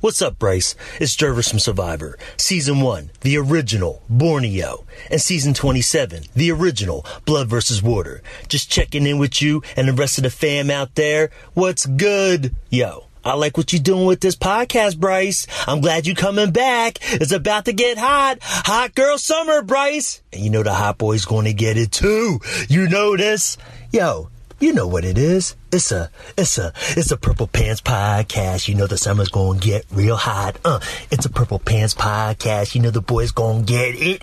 What's up, Bryce? It's Jervis from Survivor. Season 1, the original, Borneo. And Season 27, the original, Blood vs. Water. Just checking in with you and the rest of the fam out there. What's good? Yo, I like what you're doing with this podcast, Bryce. I'm glad you coming back. It's about to get hot. Hot girl summer, Bryce. And you know the hot boy's going to get it too. You know this? Yo. You know what it is. It's a Purple Pants podcast. You know the summer's gonna get real hot. It's a Purple Pants podcast. You know the boys gonna get it.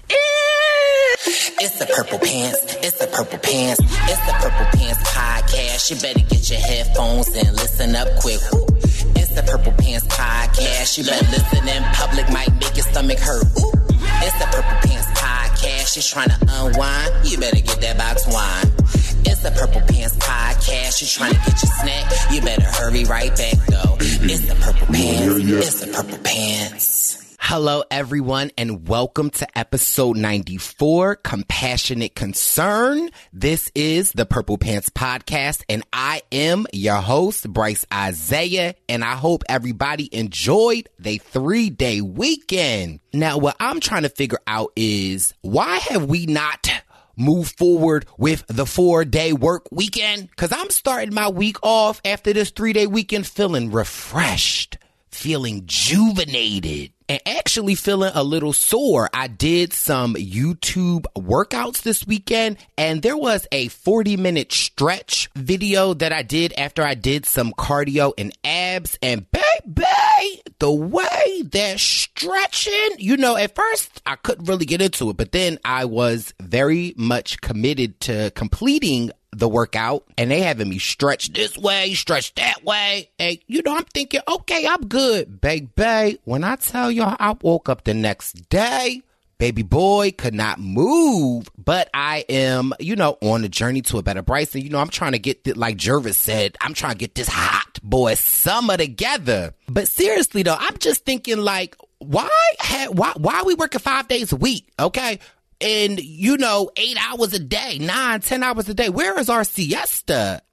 It's the Purple Pants. It's the Purple Pants. It's the Purple Pants podcast. You better get your headphones and listen up quick. Ooh. It's the Purple Pants podcast. You better listen in public, might make your stomach hurt. Ooh. It's the Purple Pants podcast. You're trying to unwind. You better get that box wine. It's the Purple Pants podcast. You're trying to get your snack. You better hurry right back, though. It's the Purple Pants. It's the Purple Pants. Hello, everyone, and welcome to episode 94, Compassionate Concern. This is the Purple Pants podcast, and I am your host, Bryce Isaiah, and I hope everybody enjoyed their 3-day weekend. Now, what I'm trying to figure out is, why have we not move forward with the 4-day work weekend? Because I'm starting my week off after this 3-day weekend feeling refreshed, feeling juvenated, and actually feeling a little sore. I did some YouTube workouts this weekend, and there was a 40-minute stretch video that I did after I did some cardio and abs, and baby, the way they're stretching, you know, at first I couldn't really get into it, but then I was very much committed to completing the workout, and they having me stretch this way, stretch that way, and you know, I'm thinking, okay, I'm good, baby. When I tell y'all, I woke up the next day, baby boy could not move, but I am, you know, on a journey to a better Bryce, and you know, I'm trying to get, like Jervis said, I'm trying to get this hot boy summer together. But seriously though, I'm just thinking, like, why are we working 5 days a week, okay? And, you know, 8 hours a day, 9-10 hours a day. Where is our siesta?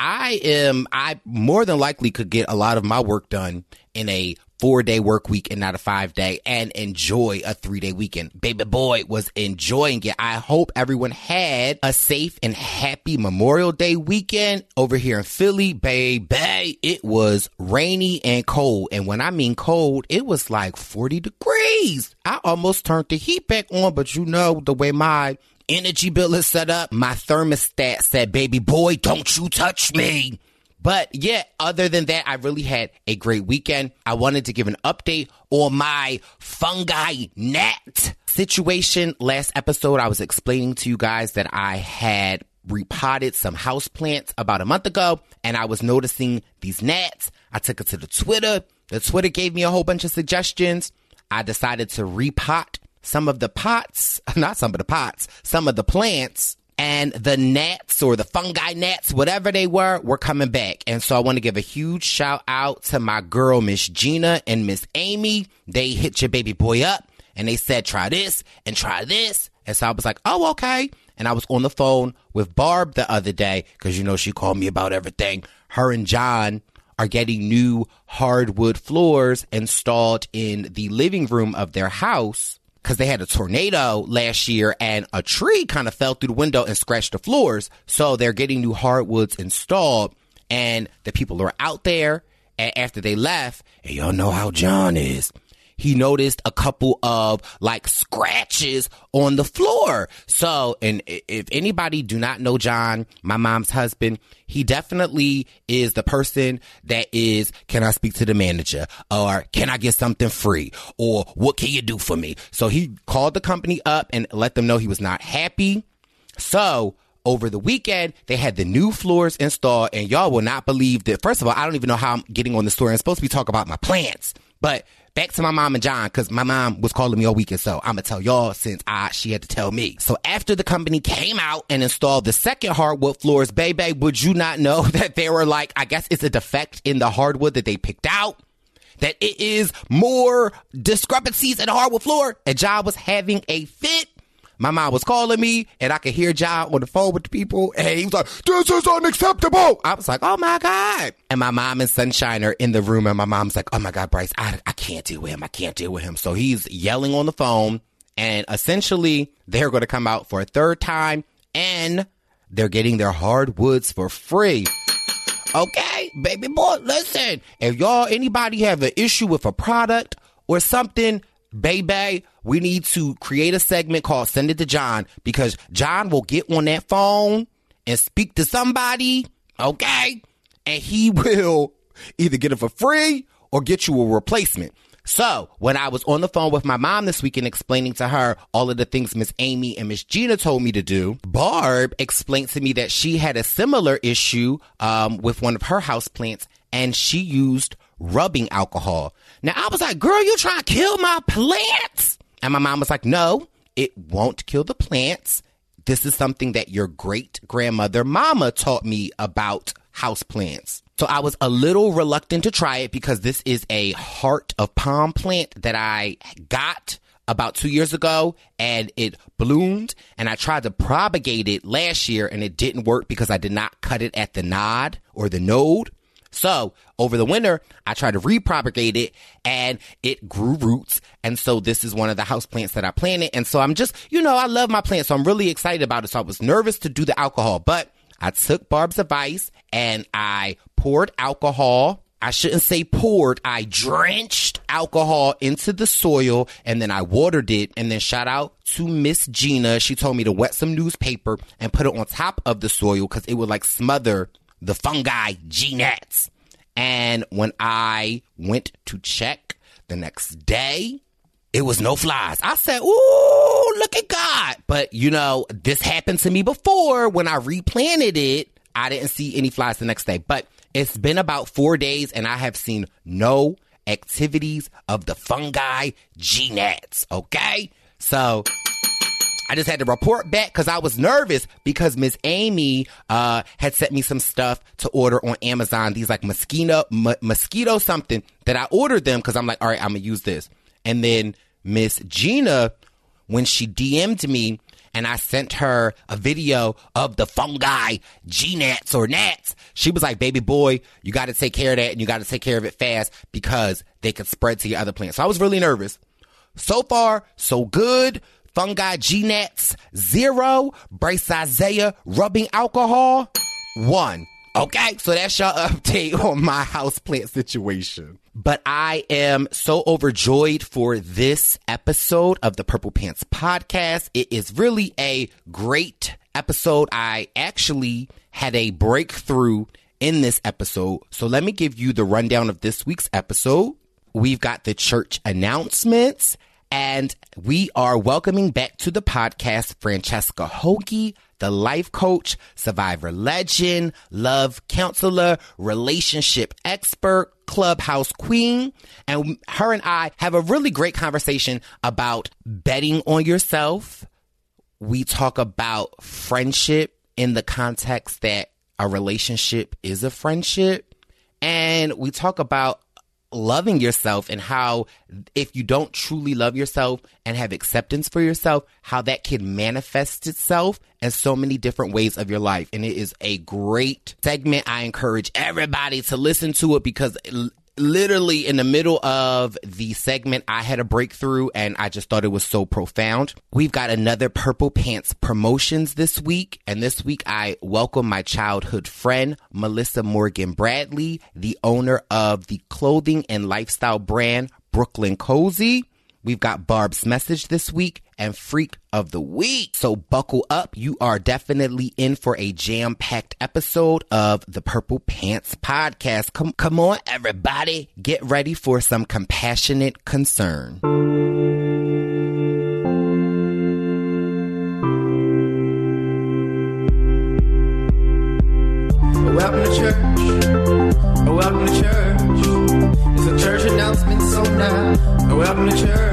I more than likely could get a lot of my work done in a 4-day work week and not a 5-day, and enjoy a 3-day weekend. Baby boy was enjoying it. I hope everyone had a safe and happy Memorial Day weekend over here in Philly. Baby, it was rainy and cold. And when I mean cold, it was like 40 degrees. I almost turned the heat back on, but you know, the way my energy bill is set up, my thermostat said, baby boy, don't you touch me. But yeah, other than that, I really had a great weekend. I wanted to give an update on my fungi gnat situation. Last episode, I was explaining to you guys that I had repotted some houseplants about a month ago, and I was noticing these gnats. I took it to the Twitter. The Twitter gave me a whole bunch of suggestions. I decided to repot some of the plants, and the gnats or the fungi gnats, whatever they were coming back. And so I want to give a huge shout out to my girl, Miss Gina and Miss Amy. They hit your baby boy up and they said, try this and try this. And so I was like, oh, okay. And I was on the phone with Barb the other day because, you know, she called me about everything. Her and John are getting new hardwood floors installed in the living room of their house, because they had a tornado last year and a tree kind of fell through the window and scratched the floors. So they're getting new hardwoods installed, and the people are out there. And after they left, and y'all know how John is, he noticed a couple of like scratches on the floor. So, and if anybody do not know John, my mom's husband, he definitely is the person that is, can I speak to the manager? Or can I get something free? Or what can you do for me? So he called the company up and let them know he was not happy. So over the weekend, they had the new floors installed, and y'all will not believe that. First of all, I don't even know how I'm getting on the story. I'm supposed to be talking about my plants, but back to my mom and John, because my mom was calling me all weekend, so I'm going to tell y'all since she had to tell me. So after the company came out and installed the second hardwood floors, baby, would you not know that they were like, I guess it's a defect in the hardwood that they picked out, that it is more discrepancies in the hardwood floor, and John was having a fit. my mom was calling me and I could hear John on the phone with the people and he was like, this is unacceptable. I was like, oh my God. And my mom and Sunshine are in the room and my mom's like, oh my God, Bryce, I can't deal with him. I can't deal with him. So he's yelling on the phone and essentially they're going to come out for a third time and they're getting their hardwoods for free. Okay, baby boy, listen, if anybody have an issue with a product or something, baby, we need to create a segment called Send It to John because John will get on that phone and speak to somebody, okay? And he will either get it for free or get you a replacement. So when I was on the phone with my mom this weekend explaining to her all of the things Miss Amy and Miss Gina told me to do, Barb explained to me that she had a similar issue with one of her houseplants and she used rubbing alcohol. Now I was like, girl, you trying to kill my plants? And my mom was like, no, it won't kill the plants. This is something that your great-grandmother mama taught me about houseplants. So I was a little reluctant to try it because this is a heart of palm plant that I got about 2 years ago and it bloomed and I tried to propagate it last year and it didn't work because I did not cut it at the nod or the node. So over the winter, I tried to repropagate it and it grew roots. And so this is one of the house plants that I planted. And so I'm just, I love my plants. So I'm really excited about it. So I was nervous to do the alcohol, but I took Barb's advice and I poured alcohol. I shouldn't say poured. I drenched alcohol into the soil and then I watered it. And then shout out to Miss Gina. She told me to wet some newspaper and put it on top of the soil because it would smother the fungi G-Nats. And when I went to check the next day, it was no flies. I said, ooh, look at God. But, this happened to me before. When I replanted it, I didn't see any flies the next day. But it's been about 4 days and I have seen no activities of the fungi G-Nats. Okay? So I just had to report back because I was nervous because Miss Amy had sent me some stuff to order on Amazon. These mosquito something that I ordered them because I'm like, all right, I'm going to use this. And then Miss Gina, when she DM'd me and I sent her a video of the fungi, G-Nats or gnats, she was like, baby boy, you got to take care of that and you got to take care of it fast because they could spread to your other plants. So I was really nervous. So far, so good. Fungi G-Nats, 0. Bryce Isaiah rubbing alcohol, 1. Okay, so that's your update on my houseplant situation. But I am so overjoyed for this episode of the Purple Pants Podcast. It is really a great episode. I actually had a breakthrough in this episode. So let me give you the rundown of this week's episode. We've got the church announcements. And we are welcoming back to the podcast Francesca Hoagie, the life coach, survivor legend, love counselor, relationship expert, clubhouse queen. And her and I have a really great conversation about betting on yourself. We talk about friendship in the context that a relationship is a friendship. And we talk about loving yourself and how if you don't truly love yourself and have acceptance for yourself, how that can manifest itself in so many different ways of your life. And it is a great segment. I encourage everybody to listen to it because literally in the middle of the segment, I had a breakthrough and I just thought it was so profound. We've got another Purple Pants promotions this week. And this week I welcome my childhood friend, Melissa Morgan Bradley, the owner of the clothing and lifestyle brand, Brooklyn Cozy. We've got Barb's Message this week and Freak of the Week. So buckle up. You are definitely in for a jam-packed episode of the Purple Pants Podcast. Come on, everybody. Get ready for some compassionate concern. Welcome to church. Welcome to church. It's a church announcement, so now welcome to church.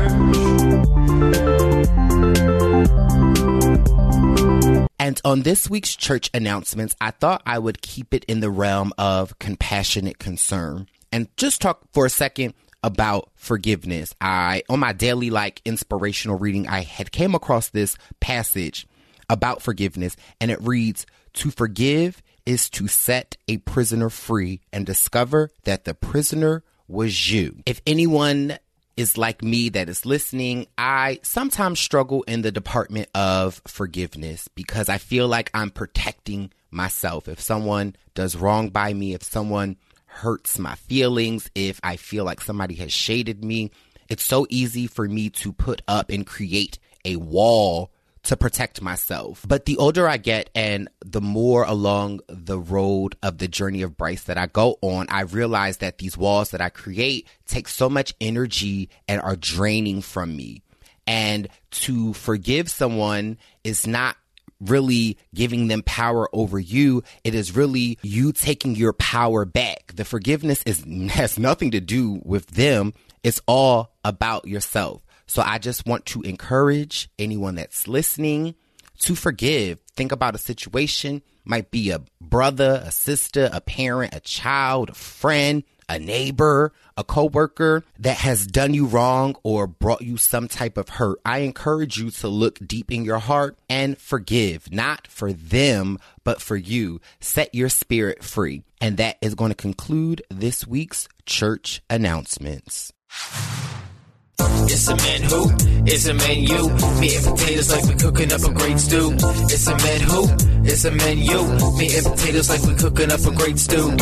And on this week's church announcements, I thought I would keep it in the realm of compassionate concern and just talk for a second about forgiveness. On my daily inspirational reading, I had came across this passage about forgiveness, and it reads, "To forgive is to set a prisoner free and discover that the prisoner was you." If anyone is like me that is listening, I sometimes struggle in the department of forgiveness because I feel like I'm protecting myself. If someone does wrong by me, if someone hurts my feelings, if I feel like somebody has shaded me, it's so easy for me to put up and create a wall to protect myself. But the older I get and the more along the road of the journey of Bryce that I go on, I realize that these walls that I create take so much energy and are draining from me. And to forgive someone is not really giving them power over you. It is really you taking your power back. The forgiveness has nothing to do with them. It's all about yourself. So I just want to encourage anyone that's listening to forgive. Think about a situation, might be a brother, a sister, a parent, a child, a friend, a neighbor, a coworker that has done you wrong or brought you some type of hurt. I encourage you to look deep in your heart and forgive, not for them, but for you. Set your spirit free. And that is going to conclude this week's church announcements. It's a man who, it's a man you. Meat and potatoes like we're cooking up a great stew. It's a man who, it's a man you. Meat and potatoes like we're cooking up a great stew.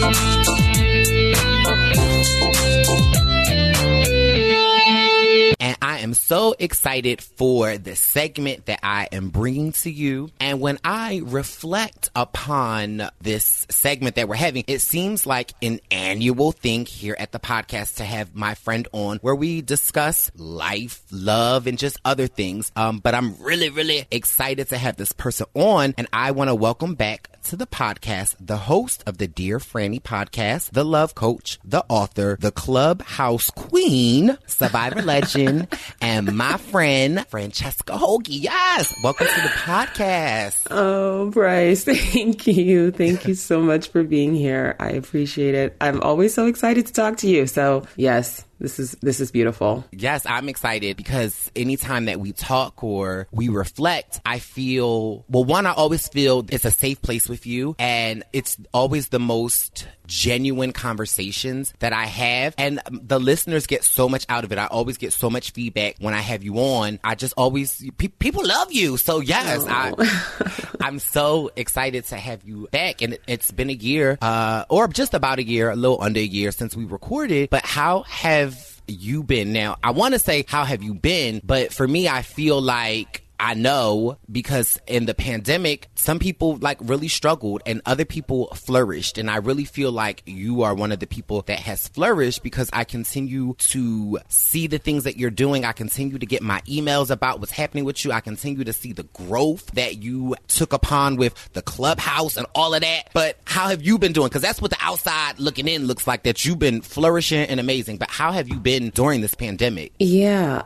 And I am so excited for the segment that I am bringing to you. And when I reflect upon this segment that we're having, it seems like an annual thing here at the podcast to have my friend on where we discuss life, love, and just other things. But I'm really, really excited to have this person on. And I want to welcome back to the podcast the host of the Dear Franny podcast, the love coach, the author, the clubhouse queen, survivor legend, and my friend, Francesca Hogi. Yes, welcome to the podcast. Oh, Bryce, thank you. Thank you so much for being here. I appreciate it. I'm always so excited to talk to you. So, yes. This is beautiful. Yes, I'm excited because anytime that we talk or we reflect, I feel, well, one, I always feel it's a safe place with you, and it's always the most genuine conversations that I have, and the listeners get so much out of it. I always get so much feedback when I have you on. I just always, people love you. So yes, I'm so excited to have you back, and it's been a year, or just about a year, a little under a year since we recorded, but how have you been? Now, I want to say, how have you been? But for me, I feel like I know because in the pandemic, some people really struggled and other people flourished. And I really feel like you are one of the people that has flourished because I continue to see the things that you're doing. I continue to get my emails about what's happening with you. I continue to see the growth that you took upon with the clubhouse and all of that. But how have you been doing? Because that's what the outside looking in looks like, that you've been flourishing and amazing. But how have you been during this pandemic? Yeah.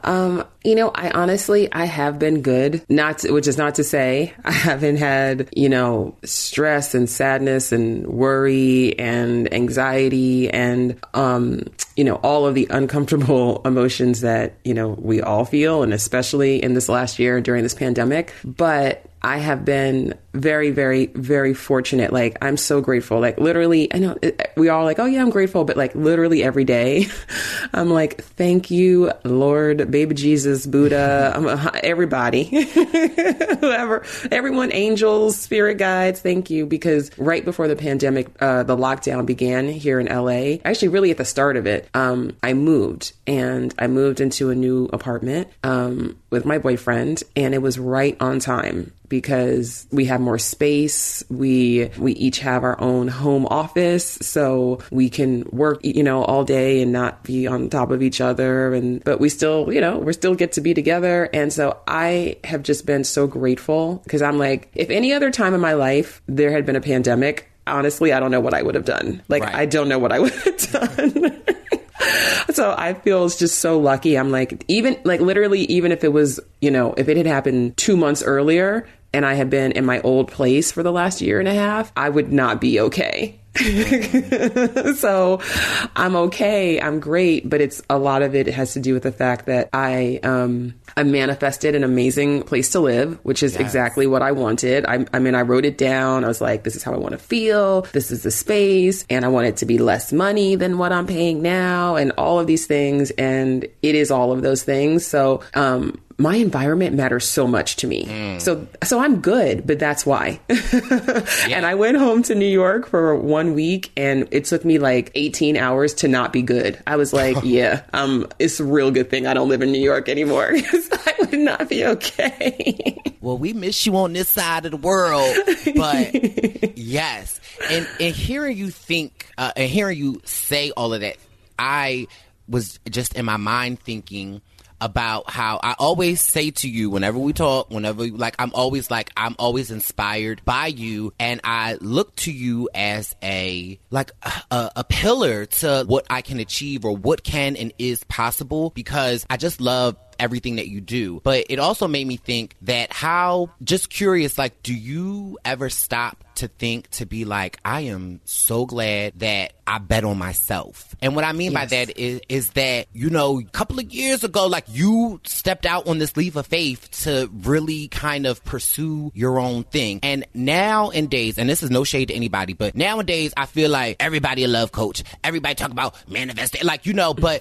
I have been good. Which is not to say I haven't had, stress and sadness and worry and anxiety and, all of the uncomfortable emotions that, we all feel, and especially in this last year during this pandemic. But I have been very, very, very fortunate. I'm so grateful. Literally, I know we all oh yeah, I'm grateful. But literally every day, I'm thank you, Lord, baby Jesus, Buddha, everybody, whoever, everyone, angels, spirit guides. Thank you. Because right before the pandemic, the lockdown began here in LA, actually really at the start of it, I moved into a new apartment, with my boyfriend, and it was right on time because we have more space. We each have our own home office, so we can work, all day and not be on top of each other. But we still, we still get to be together. And so I have just been so grateful because I'm if any other time in my life there had been a pandemic, honestly, I don't know what I would have done. Right. I don't know what I would have done. So I feel just so lucky. I'm literally, even if it was, if it had happened 2 months earlier and I had been in my old place for the last year and a half, I would not be okay. So I'm okay. I'm great. But it's a lot of it has to do with the fact that I manifested an amazing place to live, which is exactly what I wanted. I mean, I wrote it down. I was like, this is how I want to feel. This is the space. And I want it to be less money than what I'm paying now and all of these things. And it is all of those things. So, my environment matters so much to me. So I'm good, but that's why. And I went home to New York for 1 week and it took me like 18 hours to not be good. I was like, it's a real good thing I don't live in New York anymore because I would not be okay. Well, we miss you on this side of the world, but yes. And hearing you think, and hearing you say all of that, I was just in my mind thinking about how I always say to you whenever we talk, I'm always inspired by you, and I look to you as a pillar to what I can achieve or what can and is possible, because I just love everything that you do. But it also made me think that just curious, like, do you ever stop to think, to be like, I am so glad that I bet on myself? And what I mean by that is that, a couple of years ago, like, you stepped out on this leap of faith to really kind of pursue your own thing. And nowadays, and this is no shade to anybody, but nowadays I feel like everybody a love coach. Everybody talk about manifesting, but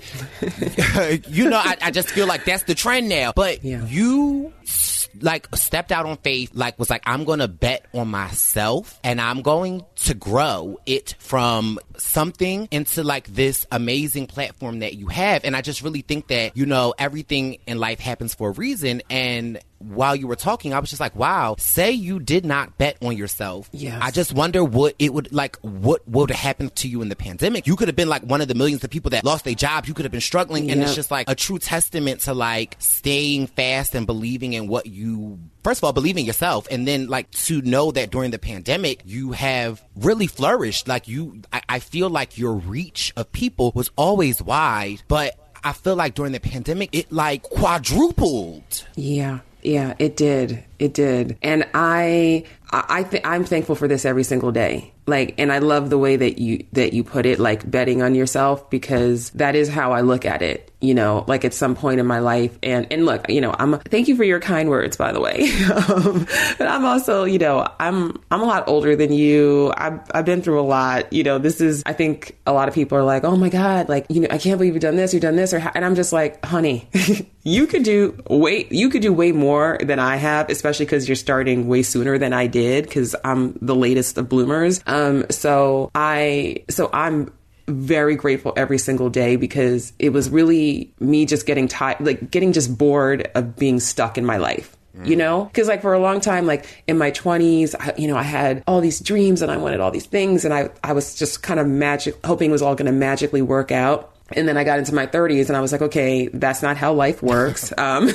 I just feel like that's the trend now. But you stepped out on faith, was like, I'm going to bet on myself and I'm going to grow it from something into this amazing platform that you have. And I just really think that, everything in life happens for a reason. And while you were talking, I was just like, wow, say you did not bet on yourself. Yes. I just wonder what would have happened to you in the pandemic. You could have been one of the millions of people that lost their jobs. You could have been struggling. And it's just a true testament to staying fast and believing in what you, first of all, believe in yourself. And then to know that during the pandemic, you have really flourished. I feel like your reach of people was always wide, but I feel like during the pandemic, it quadrupled. Yeah, it did. It did. And I'm thankful for this every single day. And I love the way that you put it, betting on yourself, because that is how I look at it, at some point in my life. And look, thank you for your kind words, by the way. But I'm also, I'm a lot older than you. I've been through a lot. This is, I think a lot of people are like, oh my God, I can't believe you've done this, and I'm just like, honey, you could do way more than I have, especially because you're starting way sooner than I did, because I'm the latest of bloomers. So I'm very grateful every single day, because it was really me just getting tired, getting just bored of being stuck in my life. Because for a long time, in my 20s, I had all these dreams and I wanted all these things, and I was just kind of hoping it was all going to magically work out. And then I got into my 30s and I was like, okay, that's not how life works.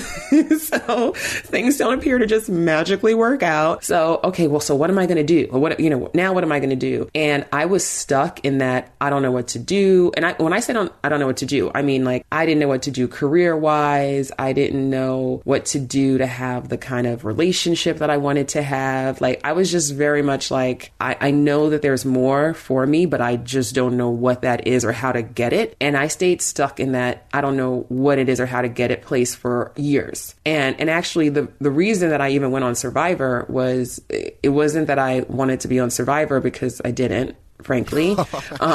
So things don't appear to just magically work out. So, okay, well, so what am I going to do? Now what am I going to do? And I was stuck in that I don't know what to do. And when I say I don't know what to do, I mean, I didn't know what to do career wise. I didn't know what to do to have the kind of relationship that I wanted to have. I was just very much I know that there's more for me, but I just don't know what that is or how to get it. And I stayed stuck in that I don't know what it is or how to get it place for years. And actually the reason that I even went on Survivor was, it wasn't that I wanted to be on Survivor, because I didn't, frankly. Well,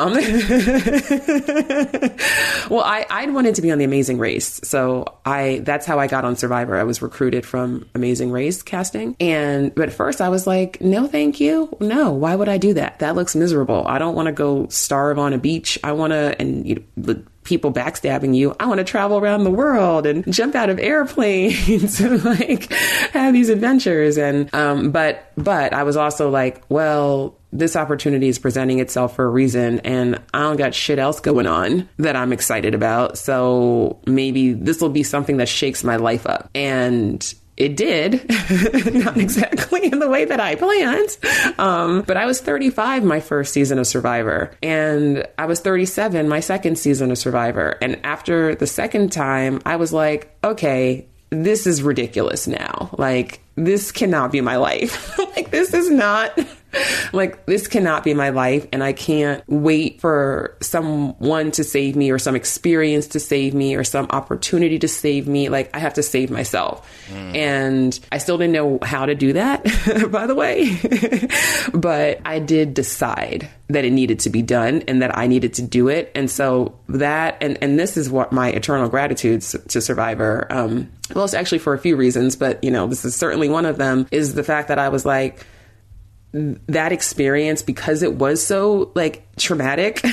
I wanted to be on The Amazing Race. So that's how I got on Survivor. I was recruited from Amazing Race casting. But at first I was like, no, thank you. No, why would I do that? That looks miserable. I don't want to go starve on a beach. I want to, people backstabbing you. I want to travel around the world and jump out of airplanes and have these adventures. And, but I was also like, well, this opportunity is presenting itself for a reason, and I don't got shit else going on that I'm excited about. So maybe this will be something that shakes my life up. And it did, not exactly in the way that I planned. But I was 35 my first season of Survivor, and I was 37 my second season of Survivor. And after the second time, I was like, okay, this is ridiculous now. This cannot be my life. This is not Like, this cannot be my life, and I can't wait for someone to save me or some experience to save me or some opportunity to save me. Like, I have to save myself. And I still didn't know how to do that, by the way. But I did decide that it needed to be done and that I needed to do it. And so that, and this is what my eternal gratitude to Survivor, well, it's actually for a few reasons, but, you know, this is certainly one of them, is the fact that I was like, that experience, because it was so like traumatic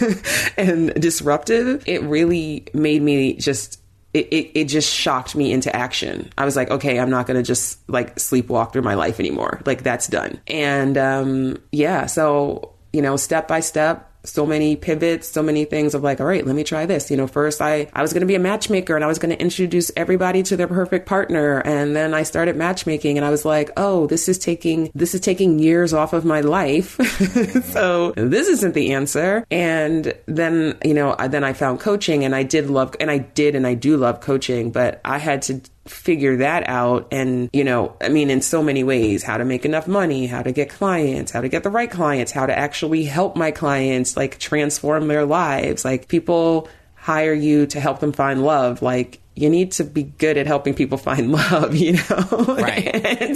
and disruptive, it really made me just, it just shocked me into action. I was like, okay, I'm not going to just like sleepwalk through my life anymore. Like, that's done. And yeah, so, you know, step by step, so many pivots, so many things of like, all right, let me try this. You know, first I was going to be a matchmaker and I was going to introduce everybody to their perfect partner. And then I started matchmaking and I was like, oh, this is taking years off of my life. So this isn't the answer. And then, you know, then I found coaching, and I do love coaching, but I had to figure that out. And, you know, I mean, in so many ways, how to make enough money, how to get clients, how to get the right clients, how to actually help my clients, like, transform their lives. Like, people hire you to help them find love. Like, you need to be good at helping people find love, you know? Right.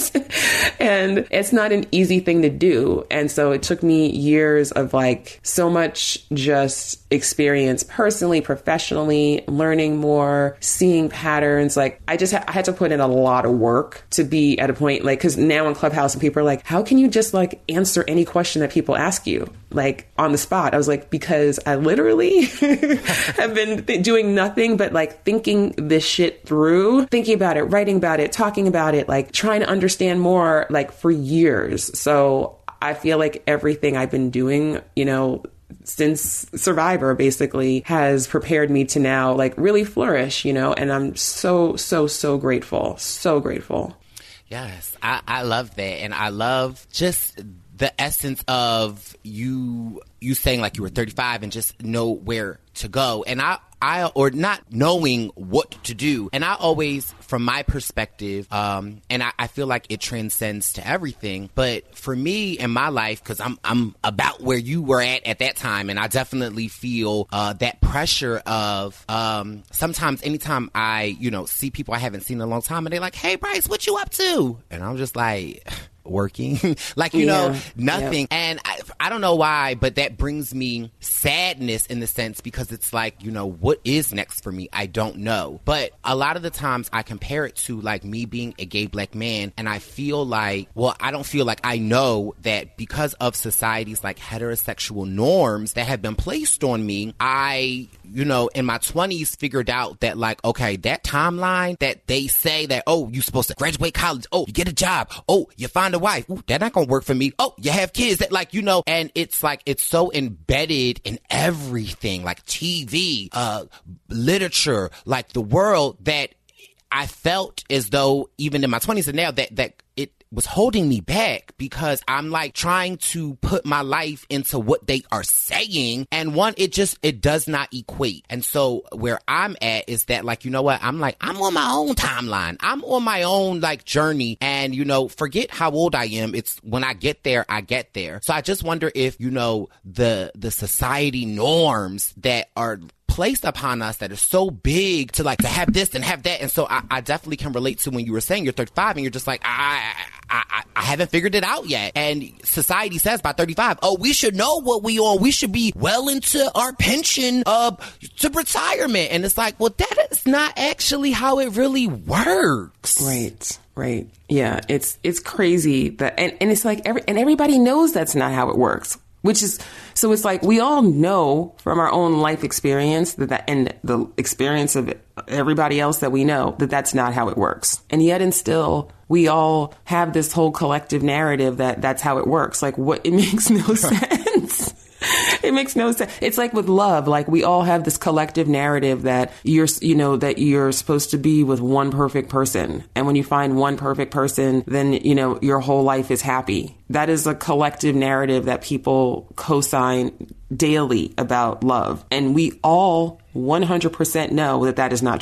and it's not an easy thing to do. And so it took me years of like so much just experience personally, professionally, learning more, seeing patterns. Like, I had to put in a lot of work to be at a point, like, because now in Clubhouse and people are like, how can you just like answer any question that people ask you, like, on the spot? I was like, because I literally have been doing nothing but like thinking this shit through, thinking about it, writing about it, talking about it, like trying to understand more, like, for years. So I feel like everything I've been doing, you know, since Survivor basically has prepared me to now like really flourish, you know, and I'm so grateful. So grateful. Yes, I love that. And I love just the essence of you saying like you were 35 and just know where to go. And I or not knowing what to do. And I always, from my perspective, and I feel like it transcends to everything. But for me in my life, because I'm about where you were at that time, and I definitely feel that pressure of sometimes anytime I, you know, see people I haven't seen in a long time, and they're like, hey, Bryce, what you up to? And I'm just like, working, like, you know, nothing. Yeah. And I don't know why, but that brings me sadness in the sense, because it's like, you know, what is next for me? I don't know. But a lot of the times I compare it to like me being a gay black man, and I feel like, well, I don't feel like I know that because of society's like heterosexual norms that have been placed on me, I, you know, in my 20s figured out that like, okay, that timeline that they say that, oh, you're supposed to graduate college, oh, you get a job, oh, you find a wife, ooh, that not gonna work for me, oh, you have kids, that, like, you know, and it's like, it's so embedded in everything, like TV, literature, like the world, that I felt as though even in my 20s and now that it was holding me back, because I'm like trying to put my life into what they are saying, and one, it does not equate. And so where I'm at is that, like, you know what, I'm like, I'm on my own timeline, I'm on my own like journey, and, you know, forget how old I am, it's when I get there. So I just wonder if, you know, the society norms that are placed upon us that are so big to like to have this and have that. And so I definitely can relate to when you were saying you're 35 and you're just like, I haven't figured it out yet. And society says by 35, oh, we should know what we on. We should be well into our pension to retirement. And it's like, well, that is not actually how it really works. Right. Yeah. It's crazy that, and it's like everybody knows that's not how it works. Which is, so it's like, we all know from our own life experience that and the experience of everybody else that we know, that that's not how it works. And yet and still, we all have this whole collective narrative that that's how it works. Like, what? It makes no sense. It makes no sense. It's like with love, like we all have this collective narrative that you're supposed to be with one perfect person. And when you find one perfect person, then, you know, your whole life is happy. That is a collective narrative that people co-sign daily about love. And we all 100% know that that is not true.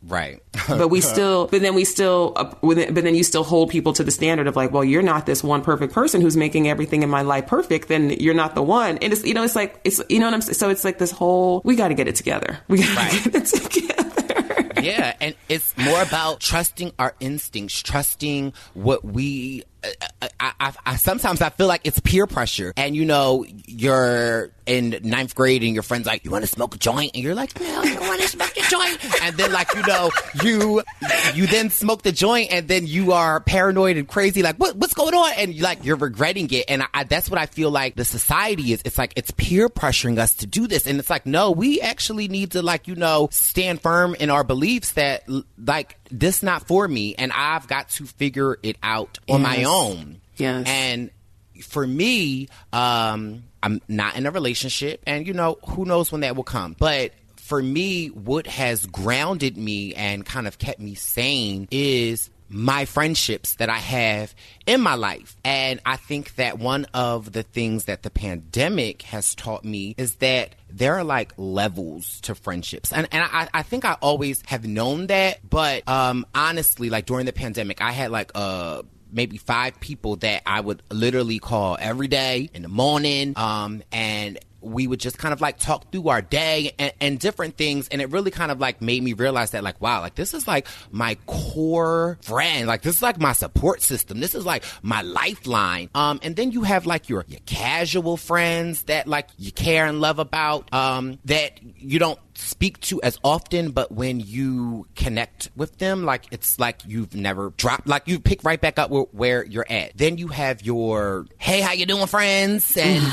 Right. But we still, but then you still hold people to the standard of like, well, you're not this one perfect person who's making everything in my life perfect. Then you're not the one. And it's, it's like, you know what I'm saying? So it's like this whole, we got to get it together. We got to get it together. Yeah. And it's more about trusting our instincts, trusting what we, I sometimes I feel like it's peer pressure, and you're in ninth grade and your friend's like, you want to smoke a joint? And you're like, no, I don't want to smoke a joint. And then you then smoke the joint, and then you are paranoid and crazy, like what's going on? And you're regretting it. And that's what I feel like the society is. It's like it's peer pressuring us to do this, and it's like, no, we actually need to stand firm in our beliefs that this not for me, and I've got to figure it out on my own. Yes. And for me, I'm not in a relationship, and who knows when that will come. But for me, what has grounded me and kind of kept me sane is my friendships that I have in my life. And I think that one of the things that the pandemic has taught me is that there are levels to friendships. And I think I always have known that. But honestly, during the pandemic, I had maybe 5 people that I would literally call every day in the morning. And we would just kind of talk through our day and different things. And it really kind of made me realize that wow, this is my core friend. This is my support system. This is my lifeline. And then you have your casual friends that you care and love about, that you don't speak to as often, but when you connect with them, it's you've never dropped, you pick right back up where you're at. Then you have your, hey, how you doing, friends? And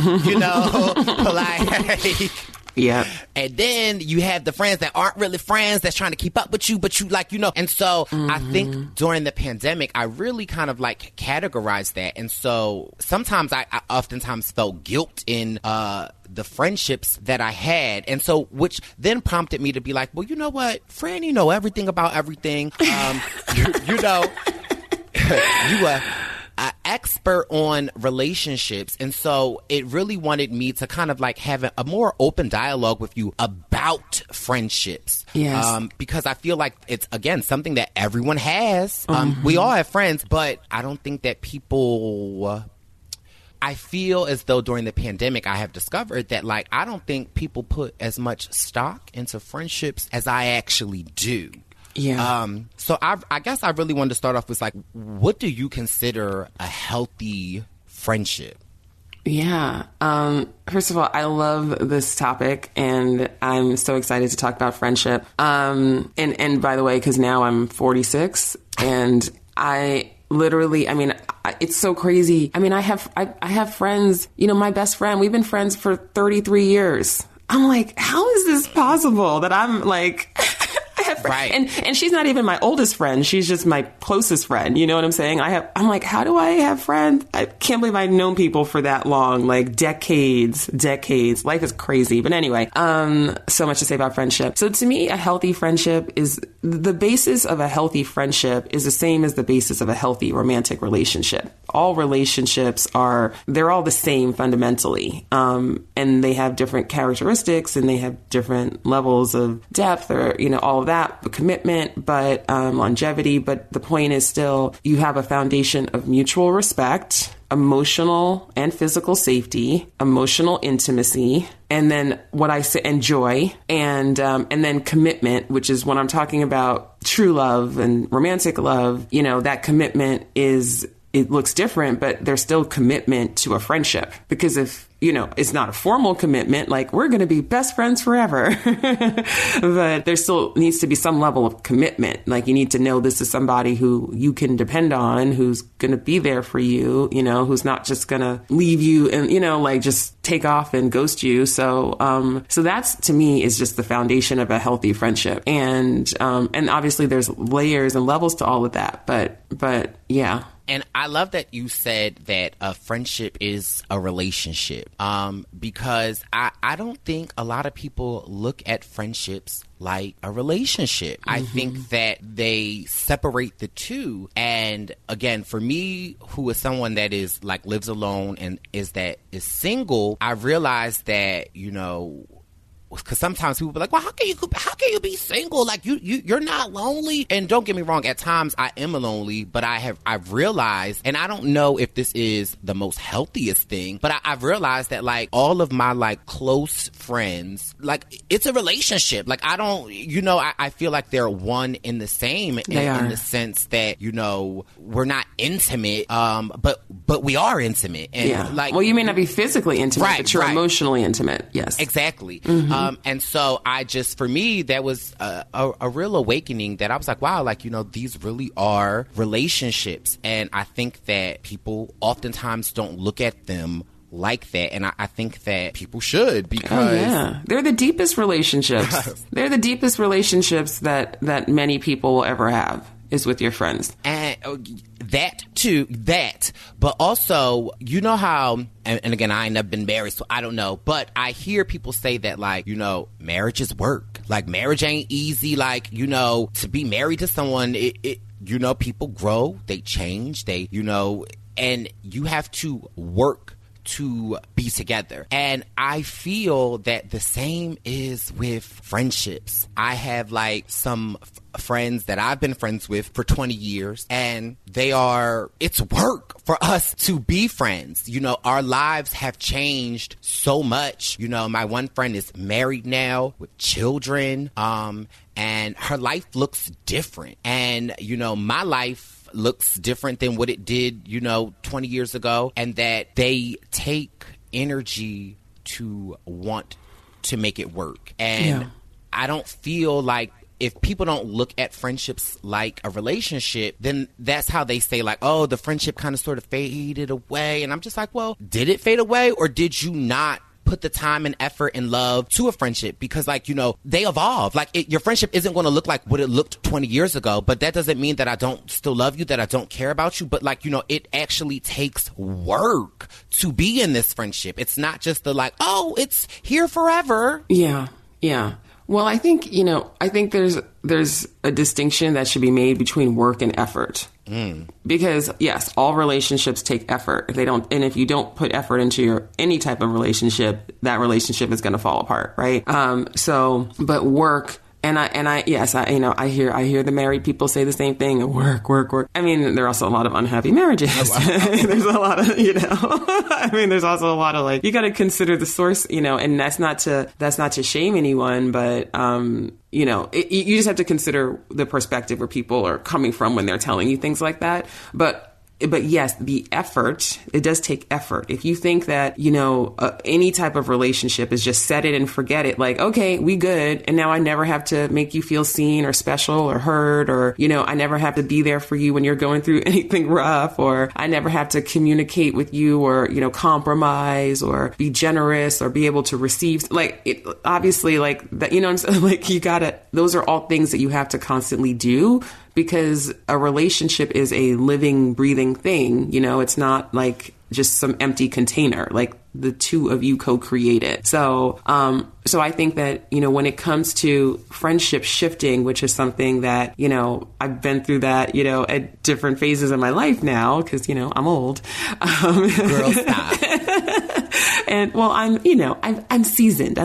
yeah. And then you have the friends that aren't really friends that's trying to keep up with you, but And so I think during the pandemic, I really kind of categorized that. And so sometimes I oftentimes felt guilt in the friendships that I had. And so, which then prompted me to be like, well, you know what, Fran, you know everything about everything. You an expert on relationships, and so it really wanted me to kind of have a more open dialogue with you about friendships. Yes. Because I feel like it's, again, something that everyone has. We all have friends, but I don't think that people... I feel as though during the pandemic, I have discovered that I don't think people put as much stock into friendships as I actually do. Yeah. So I guess I really wanted to start off with what do you consider a healthy friendship? Yeah. First of all, I love this topic, and I'm so excited to talk about friendship. And by the way, because now I'm 46, and I literally, it's so crazy. I have friends, my best friend, we've been friends for 33 years. I'm like, how is this possible that I'm right. And she's not even my oldest friend. She's just my closest friend. You know what I'm saying? I'm like, how do I have friends? I can't believe I've known people for that long, decades. Life is crazy. But anyway, so much to say about friendship. So to me, a healthy friendship is the basis of a healthy friendship is the same as the basis of a healthy romantic relationship. All relationships they're all the same fundamentally. And they have different characteristics, and they have different levels of depth, or, all of that, commitment, but longevity. But the point is still, you have a foundation of mutual respect, emotional and physical safety, emotional intimacy, and then what I say, and joy, and then commitment, which is when I'm talking about true love and romantic love. That commitment it looks different, but there's still commitment to a friendship. Because if, it's not a formal commitment, we're going to be best friends forever, but there still needs to be some level of commitment. You need to know this is somebody who you can depend on, who's going to be there for you, who's not just going to leave you and, just take off and ghost you. So that's, to me, is just the foundation of a healthy friendship. And obviously there's layers and levels to all of that, but yeah. And I love that you said that a friendship is a relationship, because I don't think a lot of people look at friendships like a relationship. I think that they separate the two. And again, for me, who is someone that is lives alone and is single, I realized that, because sometimes people be like, well, how can you be single? Like you're not lonely. And don't get me wrong, at times I am lonely, but I've realized, and I don't know if this is the most healthiest thing, but I've realized that like all of my like close friends, like it's a relationship. Like I don't, I feel like they're one in the same in the sense that, we're not intimate, but we are intimate. And like, well, you may not be physically intimate, right, but you're emotionally intimate. Yes, exactly. And so for me, that was a real awakening that I was like, wow, like, these really are relationships. And I think that people oftentimes don't look at them like that, and I think that people should, because they're the deepest relationships. They're the deepest relationships that many people will ever have, is with your friends. And but also, you know how, and again, I ain't never been married, so I don't know, but I hear people say that, like, marriage is work. Like, marriage ain't easy. Like, to be married to someone, it people grow, they change, and you have to work to be together. And I feel that the same is with friendships. I have like some friends that I've been friends with for 20 years, and it's work for us to be friends. Our lives have changed so much. My one friend is married now with children, and her life looks different. And, my life looks different than what it did, 20 years ago, and that they take energy to want to make it work. And I don't feel like if people don't look at friendships like a relationship, then that's how they say like, oh, the friendship kind of sort of faded away. And I'm just like, well, did it fade away, or did you not put the time and effort and love to a friendship? Because like, they evolve. Like your friendship isn't going to look like what it looked 20 years ago, but that doesn't mean that I don't still love you, that I don't care about you. But like, it actually takes work to be in this friendship. It's not just the like, oh, it's here forever. Yeah. Yeah. Well, I think, there's a distinction that should be made between work and effort. Because yes, all relationships take effort. If you don't put effort into any type of relationship, that relationship is going to fall apart, right? But work. I hear the married people say the same thing. Work. I mean, there are also a lot of unhappy marriages. There's a lot of, I mean, there's also a lot of like, you got to consider the source, and that's not to shame anyone, but, you just have to consider the perspective where people are coming from when they're telling you things like that. But yes, the effort, it does take effort. If you think that, any type of relationship is just set it and forget it, like, okay, we good. And now I never have to make you feel seen or special or heard, or, I never have to be there for you when you're going through anything rough, or I never have to communicate with you or, compromise or be generous or be able to receive. Like, obviously, like that, I'm saying? Like, those are all things that you have to constantly do, because a relationship is a living, breathing thing. It's not like just some empty container, like the two of you co-create it. So I think that, when it comes to friendship shifting, which is something that, I've been through that, at different phases of my life now, because, I'm old. Girl, stop. And well, I'm seasoned.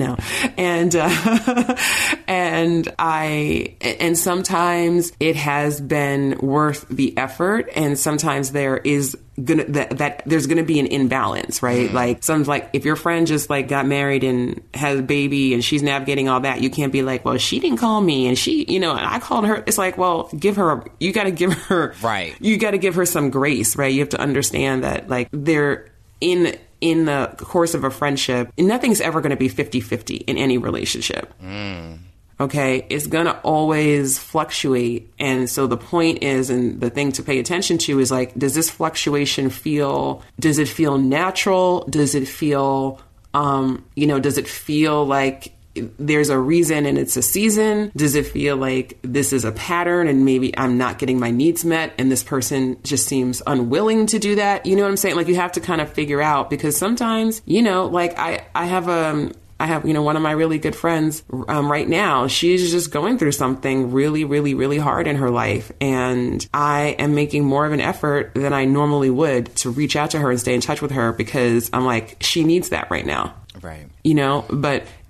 And sometimes it has been worth the effort, and sometimes there's gonna be an imbalance, right? Like if your friend just like got married and has a baby and she's navigating all that, you can't be like, well, she didn't call me and she, and I called her. It's like, well, you got to give her, right. You got to give her some grace, right? You have to understand that like they're in the course of a friendship, nothing's ever going to be 50-50 in any relationship. Okay, it's going to always fluctuate. And so the point is, and the thing to pay attention to is like, does this fluctuation does it feel natural? Does it feel, does it feel like there's a reason and it's a season? Does it feel like this is a pattern and maybe I'm not getting my needs met and this person just seems unwilling to do that? You know what I'm saying? Like, you have to kind of figure out, because sometimes, like I have, one of my really good friends right now, she's just going through something really, really, really hard in her life. And I am making more of an effort than I normally would to reach out to her and stay in touch with her, because I'm like, she needs that right now. Right. But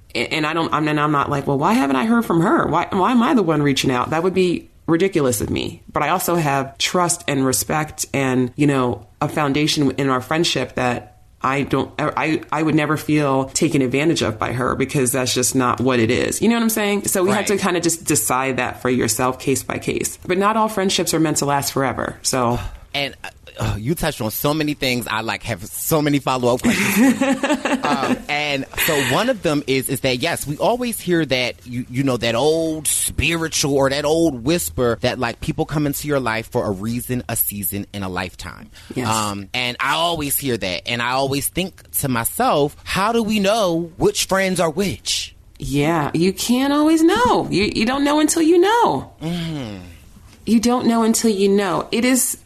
and I'm not like, well, why haven't I heard from her? Why am I the one reaching out? That would be ridiculous of me. But I also have trust and respect and, a foundation in our friendship that I would never feel taken advantage of by her, because that's just not what it is. You know what I'm saying? So we have to kind of just decide that for yourself, case by case. But not all friendships are meant to last forever. So, and you touched on so many things. I have so many follow-up questions. And so one of them is that, yes, we always hear that, that old spiritual or that old whisper that people come into your life for a reason, a season, and a lifetime. Yes. And I always hear that. And I always think to myself, how do we know which friends are which? Yeah, you can't always know. You don't know until you know. Mm. You don't know until you know. It is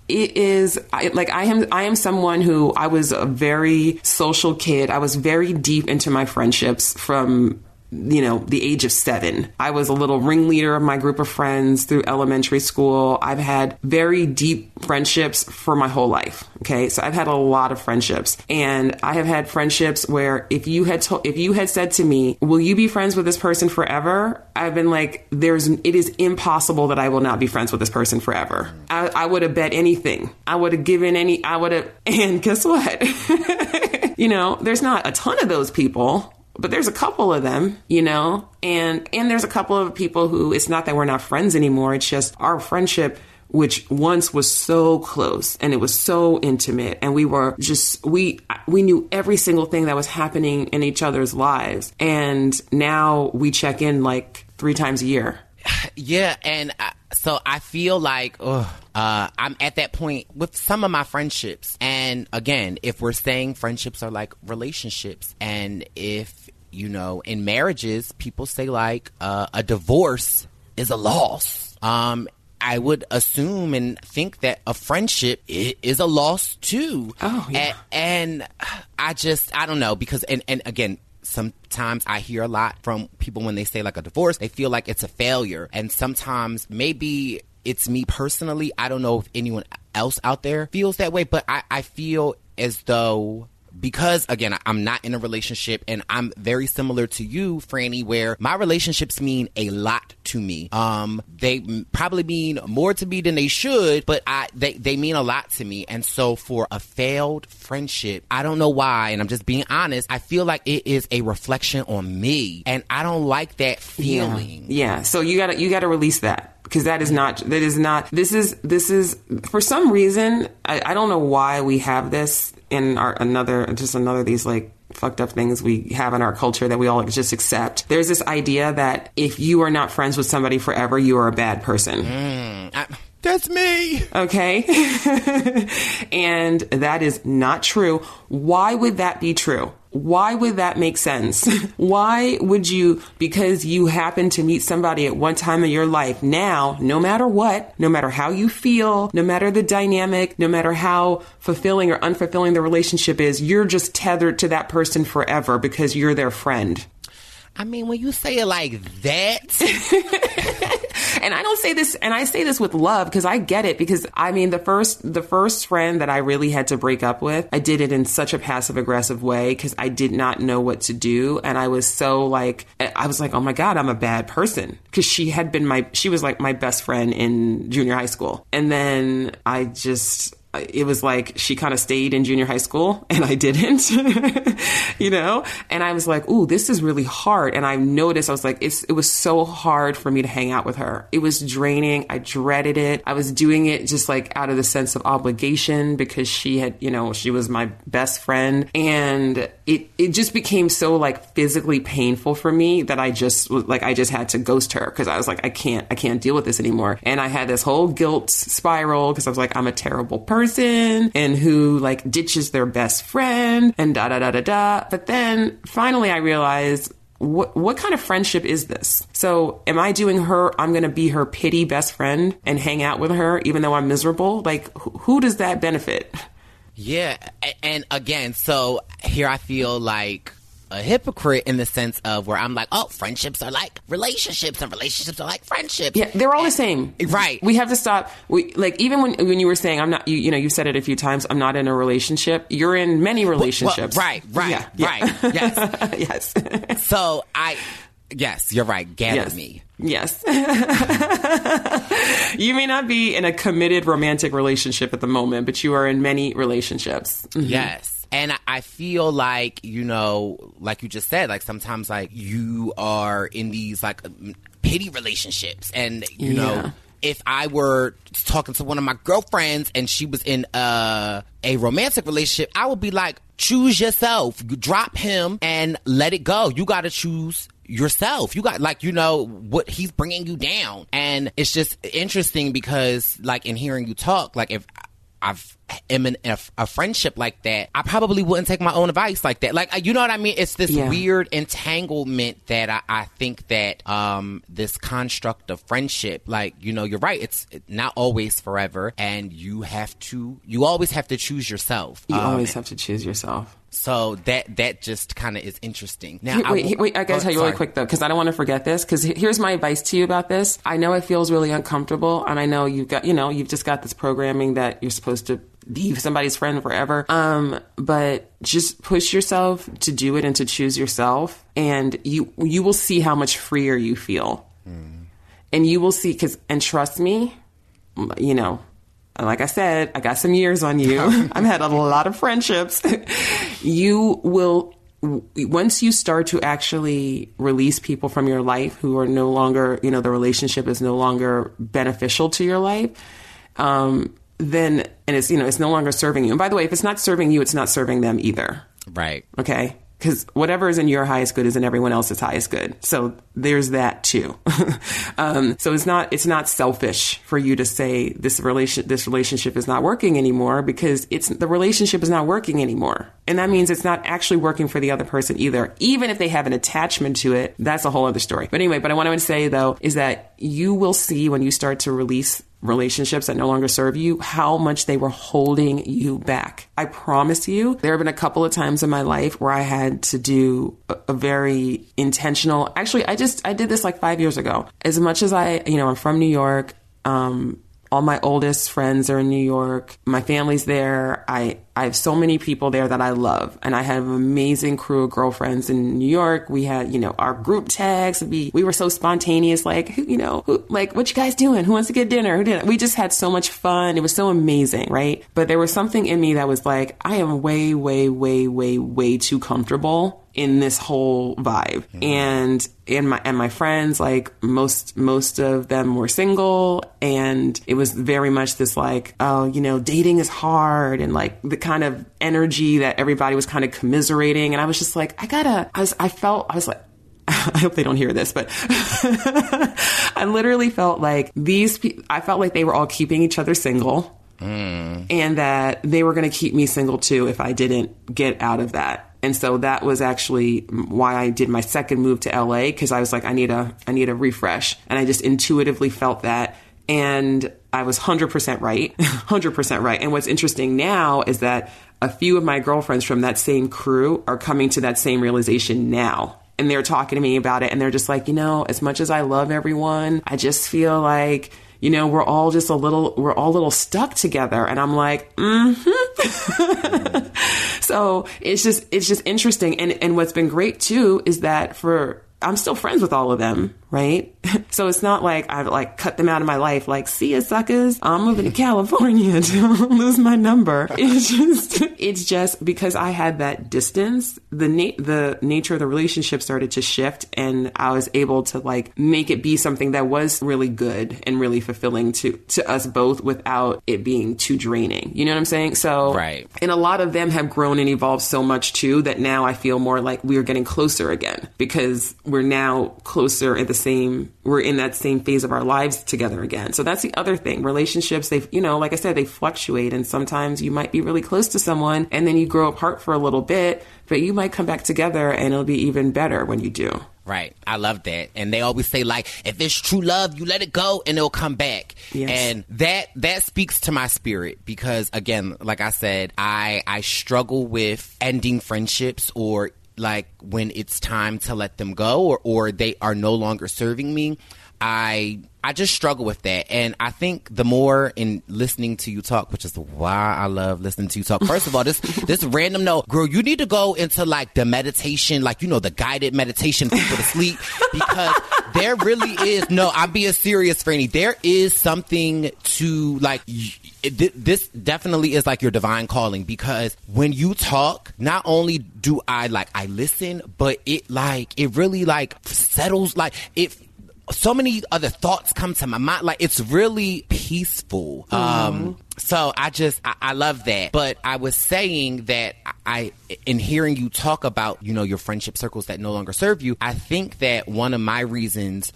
I am someone who, I was a very social kid. I was very deep into my friendships from the age of 7. I was a little ringleader of my group of friends through elementary school. I've had very deep friendships for my whole life. Okay. So I've had a lot of friendships, and I have had friendships where if you had said to me, will you be friends with this person forever? I've been like, it is impossible that I will not be friends with this person forever. I would have bet anything. I would have given and guess what? There's not a ton of those people, but there's a couple of them, and there's a couple of people who, it's not that we're not friends anymore. It's just our friendship, which once was so close and it was so intimate, and we were just, we knew every single thing that was happening in each other's lives. And now we check in 3 times a year. Yeah. And so I feel like I'm at that point with some of my friendships. And again, if we're saying friendships are like relationships, and if, in marriages, people say a divorce is a loss. I would assume and think that a friendship is a loss too. Oh, yeah. And I don't know, because, and again, sometimes I hear a lot from people when they say a divorce, they feel like it's a failure. And sometimes maybe it's me personally. I don't know if anyone else out there feels that way, but I feel as though, because, again, I'm not in a relationship, and I'm very similar to you, Franny, where my relationships mean a lot to me. They probably mean more to me than they should, but they mean a lot to me. And so for a failed friendship, I don't know why, and I'm just being honest, I feel like it is a reflection on me, and I don't like that feeling. Yeah. So you gotta release that. Because this is for some reason, I don't know why we have this in another of these fucked up things we have in our culture that we all just accept. There's this idea that if you are not friends with somebody forever, you are a bad person. That's me. Okay. And that is not true. Why would that be true? Why would that make sense? Why would you, because you happen to meet somebody at one time in your life, now, no matter what, no matter how you feel, no matter the dynamic, no matter how fulfilling or unfulfilling the relationship is, you're just tethered to that person forever because you're their friend. I mean, when you say it like that. And I don't say this, and I say this with love, because I get it, because I mean, the first friend that I really had to break up with, I did it in such a passive aggressive way because I did not know what to do. And I was so I was like, oh my God, I'm a bad person. Because she was my best friend in junior high school. And then it was like she kind of stayed in junior high school and I didn't, and I was like, ooh, this is really hard. And I noticed, I was like, it was so hard for me to hang out with her. It was draining. I dreaded it. I was doing it just out of the sense of obligation because she had, she was my best friend. And it just became so physically painful for me that I just had to ghost her because I was like, I can't deal with this anymore. And I had this whole guilt spiral because I was like, I'm a terrible person and who ditches their best friend and da da da da da. But then finally I realized, what kind of friendship is this? So am I doing I'm going to be her pity best friend and hang out with her even though I'm miserable? Who does that benefit? Yeah. And again, so here I feel like a hypocrite in the sense of where I'm like, oh, friendships are like relationships and relationships are like friendships. Yeah, they're all the same. Right. We have to stop. Even when you were saying, I'm not, you said it a few times, I'm not in a relationship. You're in many relationships. Right. Yeah. Yes. Yes. So yes, you're right. Gather me. Yes. You may not be in a committed romantic relationship at the moment, but you are in many relationships. Mm-hmm. Yes. And I feel like, like you just said, like sometimes like you are in these like pity relationships and, you know, if I were talking to one of my girlfriends and she was in a romantic relationship, I would be like, choose yourself. You drop him and let it go. You got to choose yourself. You got what he's bringing you down. And it's just interesting because like in hearing you talk, like if am in a friendship like that, I probably wouldn't take my own advice like that. Like, you know what I mean? It's this weird entanglement that I think that this construct of friendship, like, you're right. It's not always forever. And you always have to choose yourself. You always have to choose yourself. So that just kind of is interesting. Now, wait, I gotta tell you really quick though, because I don't want to forget this. Because here's my advice to you about this. I know it feels really uncomfortable, and I know you've just got this programming that you're supposed to be somebody's friend forever. But just push yourself to do it and to choose yourself, and you will see how much freer you feel, and you will see. And trust me, like I said, I got some years on you. I've had a lot of friendships. You will, once you start to actually release people from your life who are no longer, the relationship is no longer beneficial to your life, then, and it's, it's no longer serving you. And by the way, if it's not serving you, it's not serving them either. Right. Okay. Because whatever is in your highest good is in everyone else's highest good. So there's that too. So it's not selfish for you to say this relationship is not working anymore, because the relationship is not working anymore. And that means it's not actually working for the other person either. Even if they have an attachment to it, that's a whole other story. But anyway, what I want to say though is that you will see when you start to release relationships that no longer serve you, how much they were holding you back. I promise you, there have been a couple of times in my life where I had to do a very intentional, actually, I did this like 5 years ago. As much as I'm from New York, all my oldest friends are in New York. My family's there. I have so many people there that I love. And I have an amazing crew of girlfriends in New York. We had, our group texts. We were so spontaneous, like, like, what you guys doing? Who wants to get dinner? Who did it? We just had so much fun. It was so amazing, right? But there was something in me that was like, I am way, way, way, way, way too comfortable in this whole vibe. And my friends, like most of them were single, and it was very much this like, oh, dating is hard, and like the kind of energy that everybody was kind of commiserating. And I was just like, I was like, I hope they don't hear this, but I literally felt like I felt like they were all keeping each other single. And that they were going to keep me single too if I didn't get out of that. And so that was actually why I did my second move to LA, because I was like, I need a refresh. And I just intuitively felt that. And I was 100% right, 100% right. And what's interesting now is that a few of my girlfriends from that same crew are coming to that same realization now. And they're talking to me about it. And they're just like, as much as I love everyone, I just feel like, we're all a little stuck together. And I'm like, So it's just interesting. And what's been great too is that I'm still friends with all of them, right? So it's not like I've like cut them out of my life, like, see ya, suckers, I'm moving to California to lose my number. It's just because I had that distance, the nature of the relationship started to shift, and I was able to like make it be something that was really good and really fulfilling to us both without it being too draining. You know what I'm saying? So, right. And a lot of them have grown and evolved so much too that now I feel more like we're getting closer again, because we're now closer we're in that same phase of our lives together again. So that's the other thing. Relationships, like I said, they fluctuate, and sometimes you might be really close to someone and then you grow apart for a little bit, but you might come back together and it'll be even better when you do. Right. I love that. And they always say, like, if it's true love, you let it go and it'll come back. Yes. And that speaks to my spirit, because, again, like I said, I struggle with ending friendships or like when it's time to let them go or they are no longer serving me, I just struggle with that. And I think the more in listening to you talk, which is why I love listening to you talk. First of all, this random note, girl, you need to go into like the meditation, like, you know, the guided meditation for people to sleep, because there really is, no, I'm being serious, Franny. There is something to like, this definitely is like your divine calling, because when you talk, not only do I listen, but it really like settles, like so many other thoughts come to my mind. Like, it's really peaceful. So I love that. But I was saying that in hearing you talk about, you know, your friendship circles that no longer serve you, I think that one of my reasons,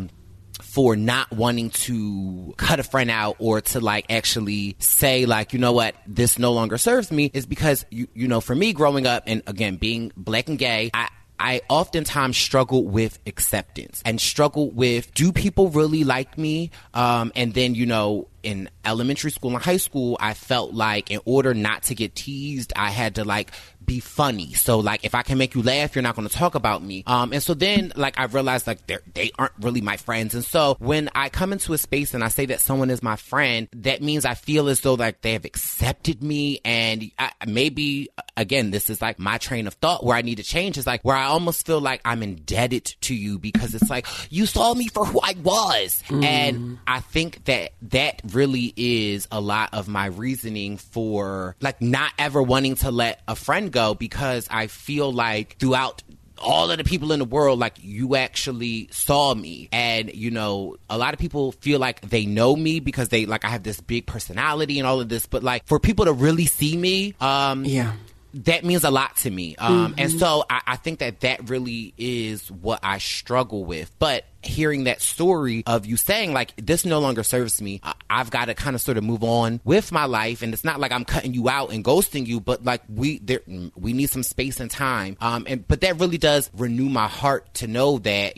for not wanting to cut a friend out or to like actually say like, you know what, this no longer serves me, is because, you know, for me growing up and again, being Black and gay, I oftentimes struggle with acceptance and struggle with, do people really like me? And then, you know, in elementary school and high school, I felt like in order not to get teased, I had to like be funny. So like, if I can make you laugh, you're not going to talk about me. And so then like, I realized like they aren't really my friends. And so when I come into a space and I say that someone is my friend, that means I feel as though like they have accepted me. And maybe again, this is like my train of thought where I need to change, is like where I almost feel like I'm indebted to you, because it's like, you saw me for who I was. And I think that really is a lot of my reasoning for like not ever wanting to let a friend go, because I feel like throughout all of the people in the world, like, you actually saw me. And, you know, a lot of people feel like they know me because they like, I have this big personality and all of this, but like for people to really see me, that means a lot to me. And so I think that really is what I struggle with. But hearing that story of you saying like, this no longer serves me, I've got to kind of sort of move on with my life. And it's not like I'm cutting you out and ghosting you, but like we need some space and time. But that really does renew my heart to know that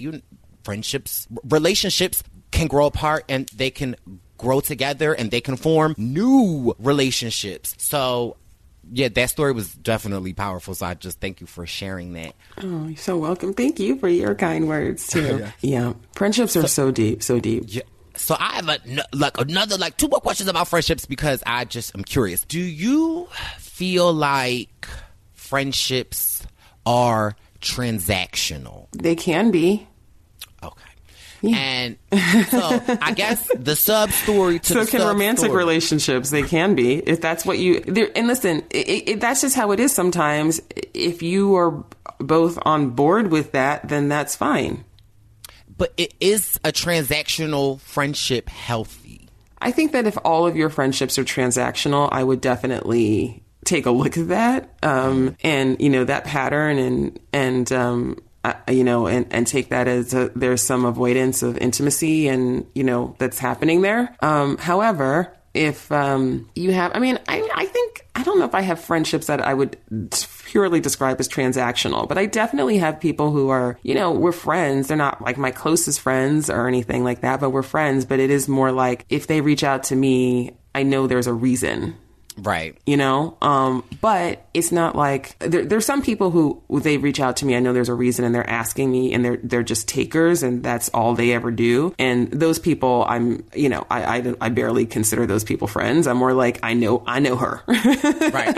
relationships can grow apart, and they can grow together, and they can form new relationships. So yeah, that story was definitely powerful. So I just thank you for sharing that. Oh, you're so welcome. Thank you for your kind words too. Yeah. Friendships are so deep. Yeah. So I have another 2 more questions about friendships, because I'm curious. Do you feel like friendships are transactional? They can be. Okay. Yeah. And so I guess the sub story to so can romantic relationships. They can be, if that's what you. And listen, that's just how it is. Sometimes, if you are both on board with that, then that's fine. But is a transactional friendship healthy? I think that if all of your friendships are transactional, I would definitely take a look at that, and you know, that pattern, and you know, and take that as there's some avoidance of intimacy, and you know, that's happening there. However, if you have, I think, I don't know if I have friendships that I would purely describe as transactional, but I definitely have people who are, you know, we're friends. They're not like my closest friends or anything like that, but we're friends. But it is more like, if they reach out to me, I know there's a reason. Right. You know, but it's not like there's some people who they reach out to me. I know there's a reason, and they're asking me, and they're just takers, and that's all they ever do. And those people, I barely consider those people friends. I'm more like, I know her. Right.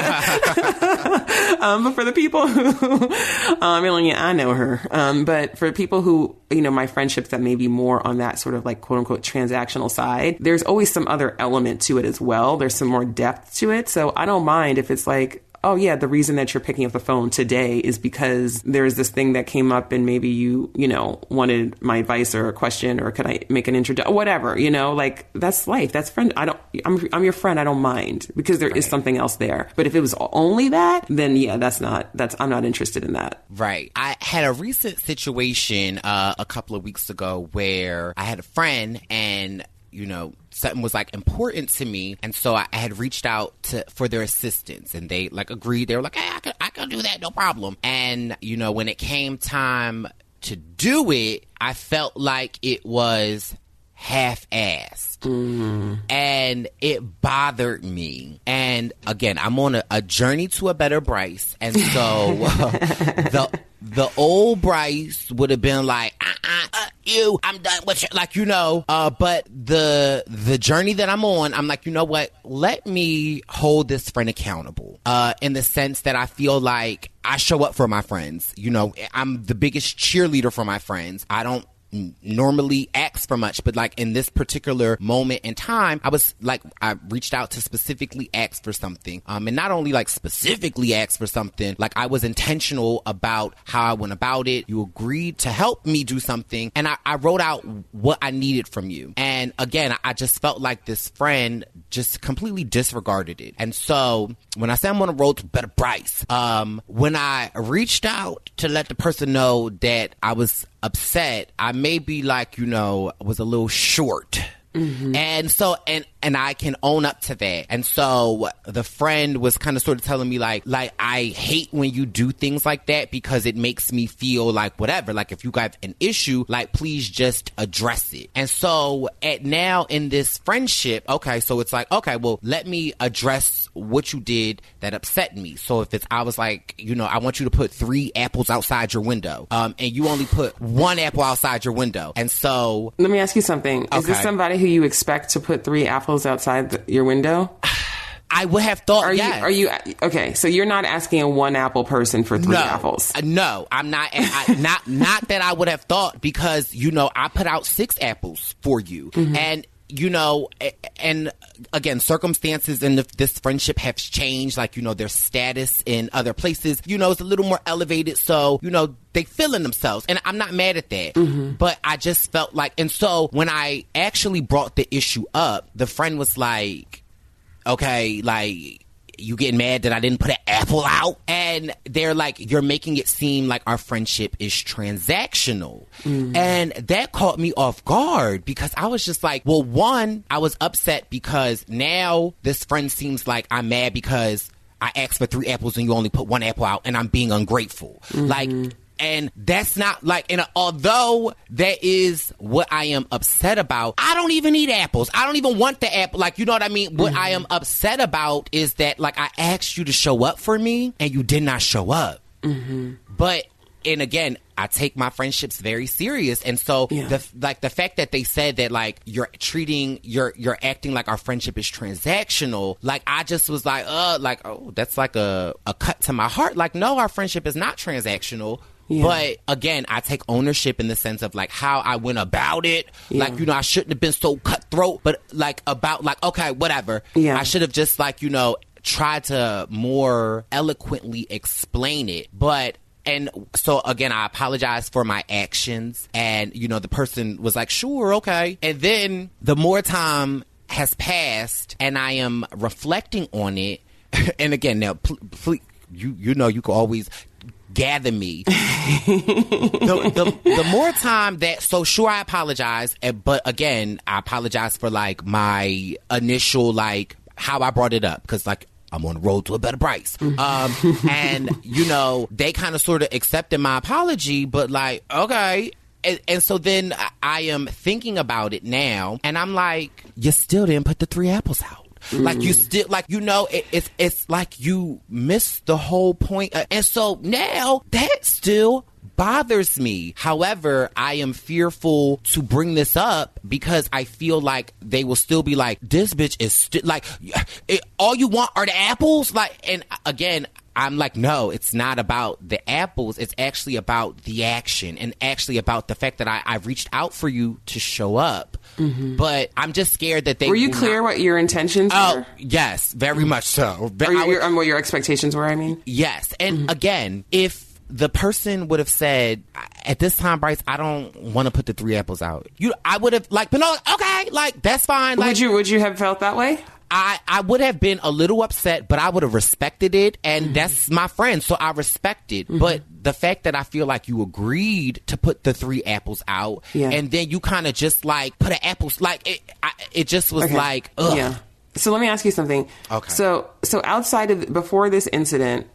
But for the people who, I know her. But for people who, you know, my friendships that may be more on that sort of like quote unquote transactional side, there's always some other element to it as well. There's some more depth to it. So I don't mind if it's like, oh yeah, the reason that you're picking up the phone today is because there's this thing that came up, and maybe you wanted my advice or a question, or could I make an introduction, whatever, you know, like that's life. That's friend. I'm your friend. I don't mind, because there is something else there. But if it was only that, then yeah, I'm not interested in that. Right. I had a recent situation a couple of weeks ago where I had a friend, and you know, something was like important to me, and so I had reached out for their assistance, and they like agreed. They were like, "Hey, I can do that, no problem." And you know, when it came time to do it, I felt like it was half-assed. And it bothered me. And again, I'm on a journey to a better Bryce. And so the old Bryce would have been like, I'm done with you. Like, but the journey that I'm on, I'm like, you know what? Let me hold this friend accountable. In the sense that I feel like I show up for my friends. I'm the biggest cheerleader for my friends. I don't normally ask for much, but like in this particular moment in time, I reached out to specifically ask for something, and not only like specifically ask for something, like I was intentional about how I went about it. You agreed to help me do something, and I wrote out what I needed from you. And again, I just felt like this friend just completely disregarded it. And so when I say I'm on a road to better Bryce, when I reached out to let the person know that I was upset, I maybe was a little short. And so, and I can own up to that. And so the friend was kind of sort of telling me like, I hate when you do things like that because it makes me feel like whatever, like if you got an issue, like please just address it. And so now in this friendship, okay, so it's like, okay, well, let me address what you did that upset me. So if I was like, I want you to put 3 apples outside your window, and you only put 1 apple outside your window. And so let me ask you something. Okay. Is this somebody who you expect to put 3 apples outside your window? I would have thought, yes. Are you okay? So you're not asking a 1 apple person for 3 apples? No, I'm not. Not that I would have thought, because I put out 6 apples for you, and and again, circumstances in this friendship have changed. Like, their status in other places, is a little more elevated. So, they feeling themselves. And I'm not mad at that. But I just felt like, and so when I actually brought the issue up, the friend was like, okay, like, you getting mad that I didn't put an apple out? And they're like, you're making it seem like our friendship is transactional. And that caught me off guard, because I was just like, well, one, I was upset because now this friend seems like I'm mad because I asked for 3 apples and you only put 1 apple out, and I'm being ungrateful. Like, and that's not like, and although that is what I am upset about, I don't even eat apples. I don't even want the apple. Like, you know what I mean? What I am upset about is that, like, I asked you to show up for me and you did not show up. But, and again, I take my friendships very serious. And so the fact that they said that, like, you're acting like our friendship is transactional. Like, I just was like, oh, that's like a cut to my heart. Like, no, our friendship is not transactional. But again, I take ownership in the sense of like how I went about it. Like, I shouldn't have been so cutthroat, but like about like, okay, whatever. I should have just like, tried to more eloquently explain it. But, and so again, I apologize for my actions, and, the person was like, sure, okay. And then the more time has passed and I am reflecting on it, and again, now, please, you can always gather me. the more time that, so sure, I apologize, but again, I apologize for like my initial, like how I brought it up, because like I'm on the road to a better Bryce. And they kind of sort of accepted my apology, but like, okay. And so then I am thinking about it now, and I'm like, you still didn't put the 3 apples out. Like, you still, like, it's like you missed the whole point. And so now that still bothers me. However, I am fearful to bring this up because I feel like they will still be like, this bitch is like, all you want are the apples? Like, and again, I'm like, no, it's not about the apples. It's actually about the action, and actually about the fact that I reached out for you to show up. But I'm just scared that they... Were you clear what your intentions were? Oh, yes, very much so. Or what your expectations were, I mean? Yes. And again, if the person would have said, at this time, Bryce, I don't want to put the 3 apples out, I would have like, but no, okay, like, that's fine. Like, would you have felt that way? I would have been a little upset, but I would have respected it, and that's my friend, so I respect it. But the fact that I feel like you agreed to put the 3 apples out, and then you kind of just like put an apple, like it just was like, ugh. So let me ask you something. Okay. So outside of, before this incident,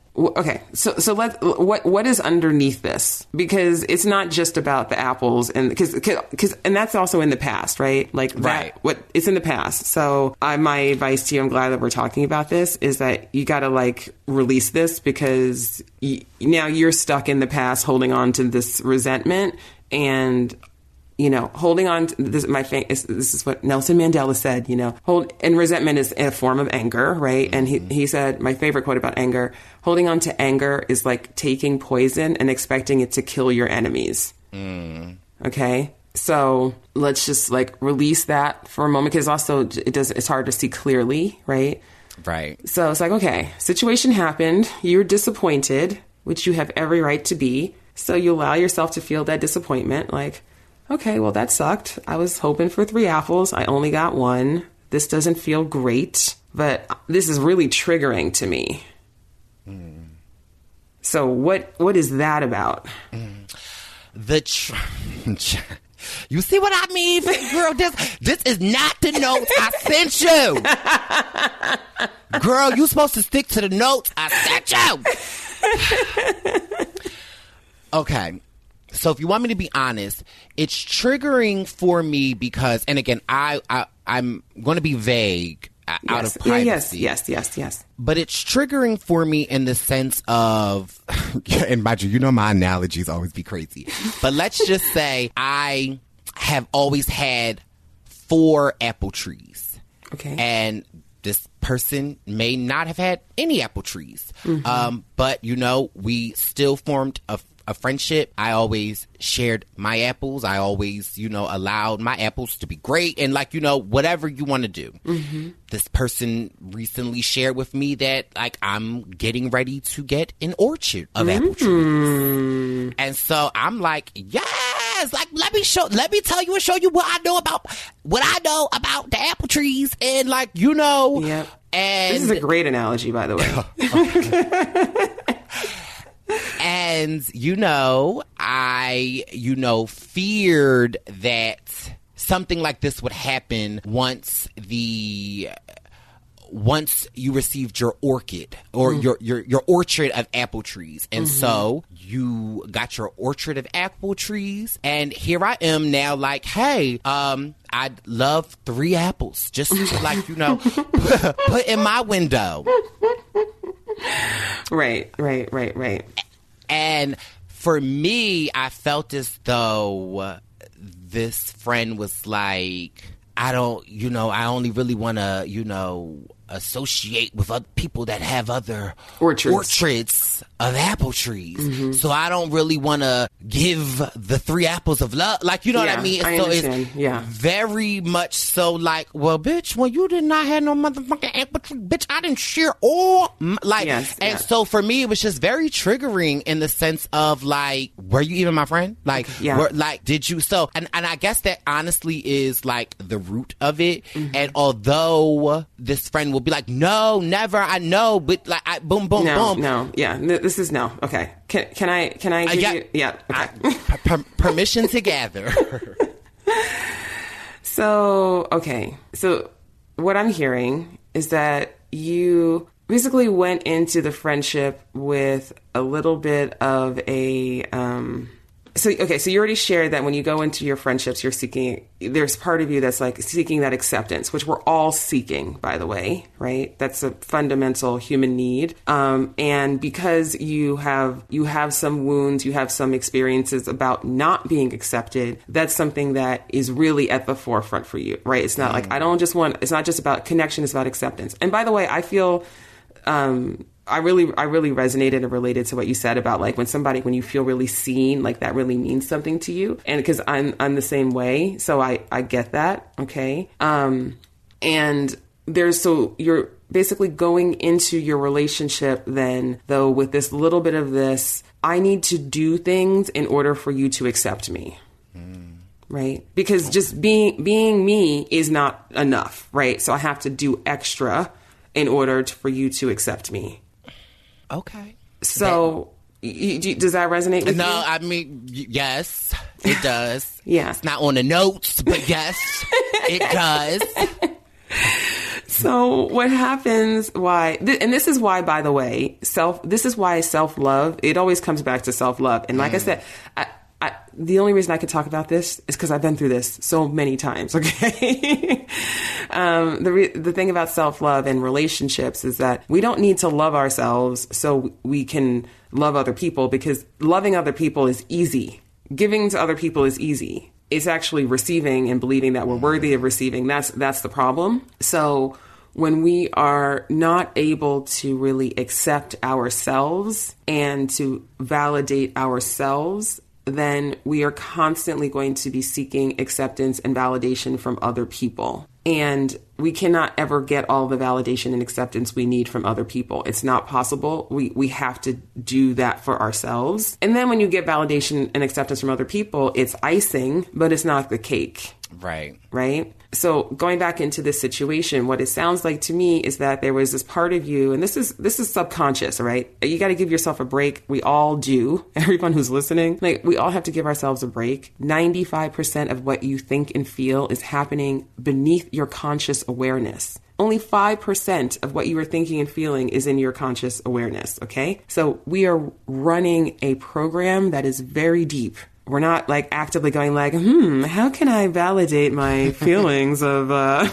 Okay, so what is underneath this? Because it's not just about the apples, and and that's also in the past, right? Like that, right. What it's in the past. So my advice to you, I'm glad that we're talking about this, is that you got to like release this, because now you're stuck in the past, holding on to this resentment and. Holding on to this, this is what Nelson Mandela said, and resentment is a form of anger, right? And he said, my favorite quote about anger, holding on to anger is like taking poison and expecting it to kill your enemies. Okay? So let's just like release that for a moment, because also it's hard to see clearly, right? Right. So it's like, okay, situation happened. You're disappointed, which you have every right to be. So you allow yourself to feel that disappointment, like, okay, well, that sucked. I was hoping for 3 apples. I only got 1. This doesn't feel great, but this is really triggering to me. So what is that about? You see what I mean, girl? This is not the notes I sent you. Girl, you supposed to stick to the notes I sent you. Okay. So if you want me to be honest, it's triggering for me because, and again, I'm going to be vague out of privacy. Yes. But it's triggering for me in the sense of, and mind you, my analogies always be crazy. But let's just say I have always had 4 apple trees. Okay. And this person may not have had any apple trees. But, we still formed a friendship. I always shared my apples. I always, allowed my apples to be great. And whatever you want to do. This person recently shared with me that I'm getting ready to get an orchard of apple trees. And so I'm like, yes, let me tell you and show you what I know about the apple trees. And Yep. And this is a great analogy, by the way. And, I, feared that something like this would happen once you received your orchid or your orchard of apple trees. And so you got your orchard of apple trees. And here I am now like, hey, I'd love 3 apples just put in my window. Right. And for me, I felt as though this friend was like, I only really want to, associate with other people that have other orchards of apple trees. So I don't really want to give the 3 apples of love. What I mean? I understand. It's very much so well, bitch, when you did not have no motherfucking apple tree, bitch, I didn't share all. So for me, it was just very triggering in the sense of were you even my friend? Did you? So, and I guess that honestly is the root of it. And although this friend will be like, no, never, I know, but boom, boom, boom. No, yeah, this is no. Okay, can I give you? Yeah, okay. Permission to gather. So what I'm hearing is that you basically went into the friendship with a little bit of a So you already shared that when you go into your friendships, there's part of you that's seeking that acceptance, which we're all seeking, by the way, right? That's a fundamental human need. And because you have some wounds, you have some experiences about not being accepted, that's something that is really at the forefront for you, right? It's not it's not just about connection, it's about acceptance. And by the way, I feel, I really resonated and related to what you said about when you feel really seen, that really means something to you. And because I'm the same way. So I get that. Okay. And you're basically going into your relationship then, though, with this little bit of this, I need to do things in order for you to accept me. Right? Because just being me is not enough. Right? So I have to do extra in order for you to accept me. Okay. So, does that resonate with you? No, I mean, yes, it does. Yeah. It's not on the notes, but yes, it does. So what happens, and this is why, by the way, self-love, it always comes back to self-love. And like I said, the only reason I could talk about this is because I've been through this so many times, okay? The thing about self-love and relationships is that we don't need to love ourselves so we can love other people, because loving other people is easy. Giving to other people is easy. It's actually receiving and believing that we're worthy of receiving. That's the problem. So when we are not able to really accept ourselves and to validate ourselves, then we are constantly going to be seeking acceptance and validation from other people. And we cannot ever get all the validation and acceptance we need from other people. It's not possible. We have to do that for ourselves. And then when you get validation and acceptance from other people, it's icing, but it's not the cake. Right? So going back into this situation, what it sounds like to me is that there was this part of you, and this is subconscious, right? You got to give yourself a break. We all do. Everyone who's listening, like, we all have to give ourselves a break. 95% of what you think and feel is happening beneath your conscious awareness. Only 5% of what you are thinking and feeling is in your conscious awareness, okay? So we are running a program that is very deep. We're not like actively going like, how can I validate my feelings of,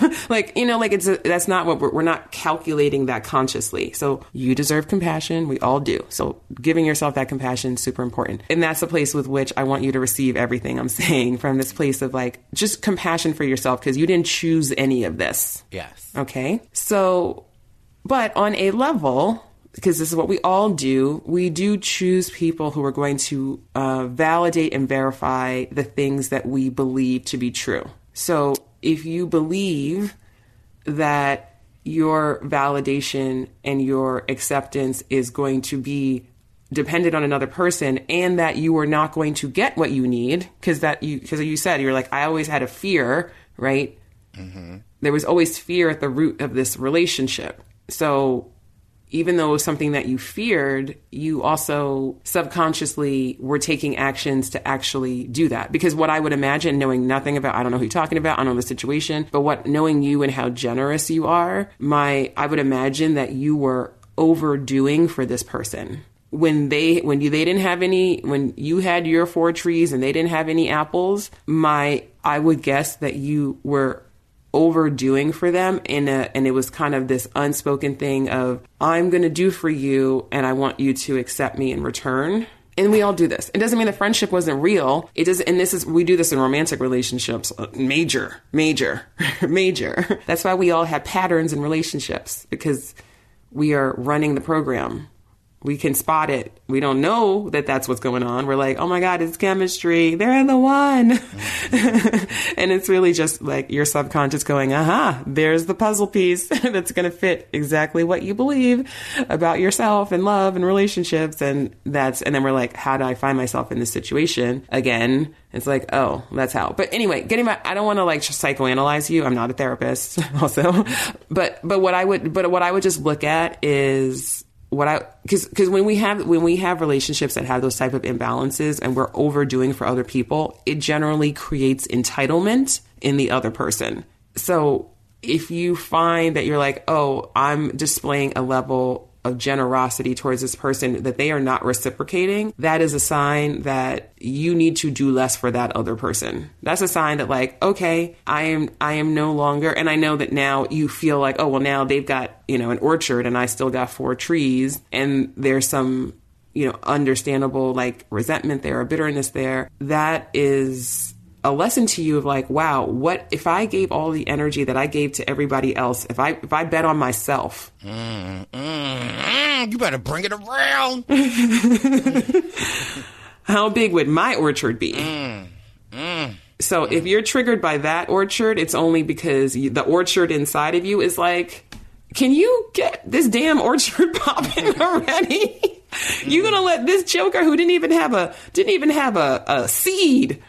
that's not what we're not calculating that consciously. So you deserve compassion. We all do. So giving yourself that compassion is super important. And that's the place with which I want you to receive everything I'm saying, from this place of like, just compassion for yourself, because you didn't choose any of this. Yes. Okay. So, but on a level, because this is what we all do, we do choose people who are going to validate and verify the things that we believe to be true. So if you believe that your validation and your acceptance is going to be dependent on another person, and that you are not going to get what you need, because you said, you're like, I always had a fear, right? Mm-hmm. There was always fear at the root of this relationship. So even though it was something that you feared, you also subconsciously were taking actions to actually do that. Because what I would imagine, knowing nothing about, I don't know who you're talking about, I don't know the situation, but knowing you and how generous you are, I would imagine that you were overdoing for this person. When you had your 4 trees and they didn't have any apples, I would guess that you were overdoing for them, and it was kind of this unspoken thing of, I'm going to do for you and I want you to accept me in return. And we all do this. It doesn't mean the friendship wasn't real. It doesn't, and we do this in romantic relationships, major. That's why we all have patterns in relationships, because we are running the program. We can spot it. We don't know that that's what's going on. We're like, oh my God, it's chemistry. They're the one. And it's really just like your subconscious going, there's the puzzle piece that's going to fit exactly what you believe about yourself and love and relationships. And then we're like, how do I find myself in this situation again? It's like, oh, that's how. But anyway, I don't want to like just psychoanalyze you. I'm not a therapist also. But what I would just look at is, because when we have relationships that have those type of imbalances and we're overdoing for other people, it generally creates entitlement in the other person. So if you find that you're like, oh, I'm displaying a level of generosity towards this person that they are not reciprocating, that is a sign that you need to do less for that other person. That's a sign that like, okay, I am no longer, and I know that now you feel like, oh, well, now they've got, an orchard and I still got 4 trees, and there's some, understandable like resentment there or bitterness there. That is a lesson to you of like, wow, what if I gave all the energy that I gave to everybody else, if I bet on myself? You better bring it around. How big would my orchard be? So if you're triggered by that orchard, it's only because the orchard inside of you is like, can you get this damn orchard popping already? You're gonna let this joker who didn't even have a seed.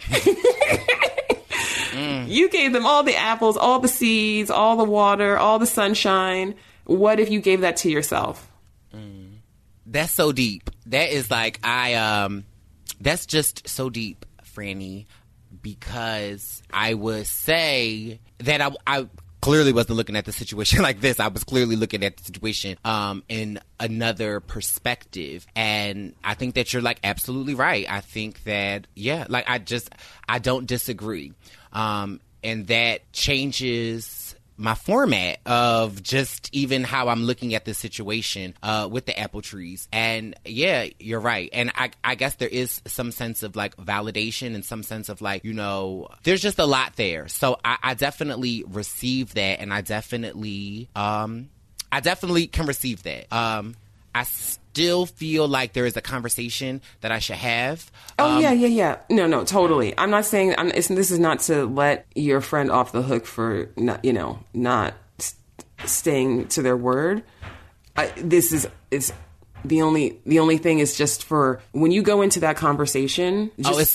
You gave them all the apples, all the seeds, all the water, all the sunshine. What if you gave that to yourself? That's so deep. That is like, that's just so deep, Franny, because I would say that clearly wasn't looking at the situation like this. I was clearly looking at the situation in another perspective. And I think that you're like absolutely right. I think that, yeah, like I don't disagree. And that changes my format of just even how I'm looking at this situation with the apple trees. And yeah, you're right. And I guess there is some sense of like validation and some sense of like, you know, there's just a lot there. So I definitely receive that, and I definitely can receive that. I still feel like there is a conversation that I should have. Yeah. No, totally. I'm not saying this is not to let your friend off the hook for not staying to their word. It's the only thing is just for when you go into that conversation.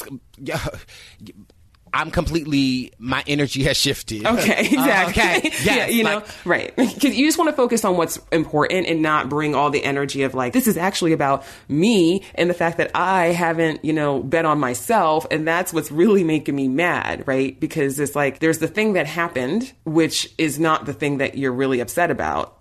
My energy has shifted. Okay, exactly. Okay. Yes, yeah, right. Because you just want to focus on what's important and not bring all the energy of like, this is actually about me and the fact that I haven't, bet on myself. And that's what's really making me mad, right? Because it's like, there's the thing that happened, which is not the thing that you're really upset about.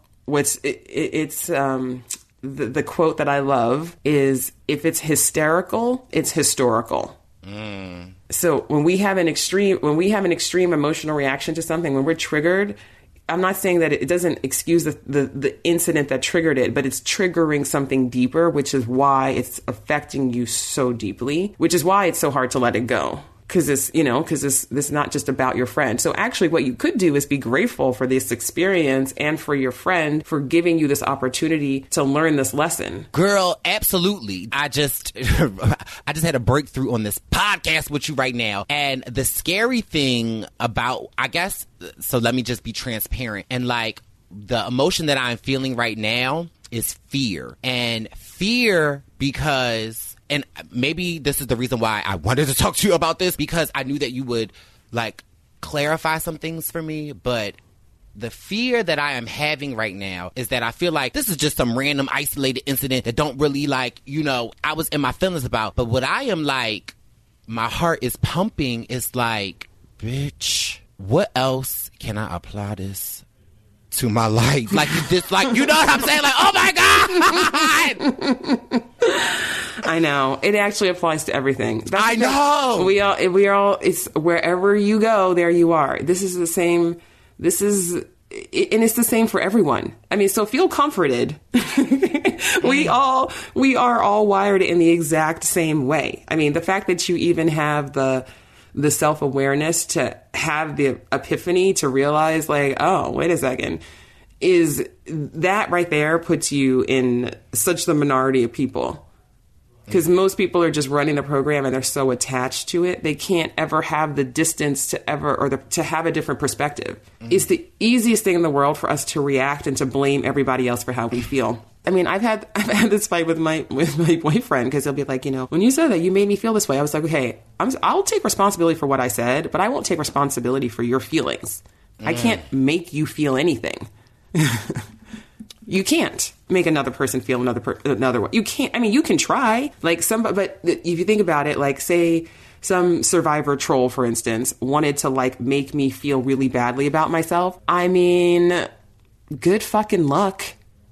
The quote that I love is, if it's hysterical, it's historical. So when we have an extreme emotional reaction to something, when we're triggered, I'm not saying that it doesn't excuse the incident that triggered it, but it's triggering something deeper, which is why it's affecting you so deeply, which is why it's so hard to let it go. Because this is not just about your friend. So actually what you could do is be grateful for this experience and for your friend for giving you this opportunity to learn this lesson. Girl, absolutely. I just had a breakthrough on this podcast with you right now. And the scary thing about, so let me just be transparent. And like the emotion that I'm feeling right now is fear. And fear because... And maybe this is the reason why I wanted to talk to you about this, because I knew that you would like clarify some things for me. But the fear that I am having right now is that I feel like this is just some random isolated incident that don't really I was in my feelings about. But what I am like, my heart is pumping is like, bitch, what else can I apply this to my life? Like this, you know what I'm saying? Like, oh my God. I know. It actually applies to everything. I know. We all, it's wherever you go, there you are. This is the same. And it's the same for everyone. I mean, so feel comforted. We are all wired in the exact same way. I mean, the fact that you even have the self-awareness to have the epiphany to realize like, oh, wait a second, is that right there puts you in such the minority of people. Because most people are just running the program and they're so attached to it, they can't ever have the distance to have a different perspective. Mm-hmm. It's the easiest thing in the world for us to react and to blame everybody else for how we feel. I mean, I've had this fight with my boyfriend because he'll be like, when you said that, you made me feel this way. I was like, okay, I'll take responsibility for what I said, but I won't take responsibility for your feelings. I can't make you feel anything. You can't make another person feel another way. You can't. I mean, you can try. But if you think about it, like say some survivor troll, for instance, wanted to like make me feel really badly about myself. I mean, good fucking luck.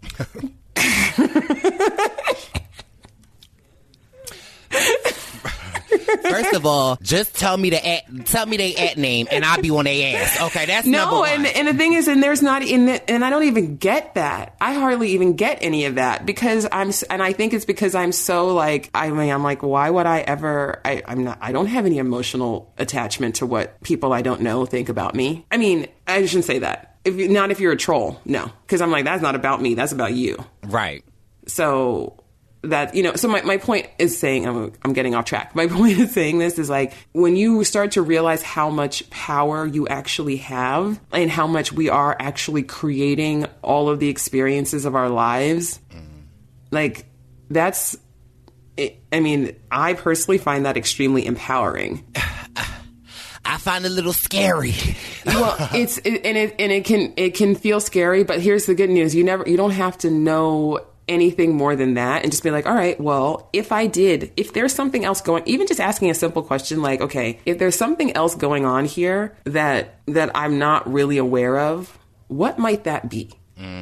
First of all, just tell me their at name, and I'll be on their ass. Okay, that's number one. And the thing is, and there's not and I don't even get that. I hardly even get any of that because I think it's because I'm so like, I'm like, why would I ever? I don't have any emotional attachment to what people I don't know think about me. I mean, I shouldn't say that. If you're a troll, no, because I'm like, that's not about me. That's about you. Right. So. That, so my point is saying, I'm getting off track. My point is saying this is like, when you start to realize how much power you actually have and how much we are actually creating all of the experiences of our lives, like that's, I mean, I personally find that extremely empowering. I find it a little scary. Well, it can feel scary, but here's the good news. You don't have to know anything more than that and just be like, all right, well, if there's something else going, even just asking a simple question like, okay, if there's something else going on here that I'm not really aware of, what might that be?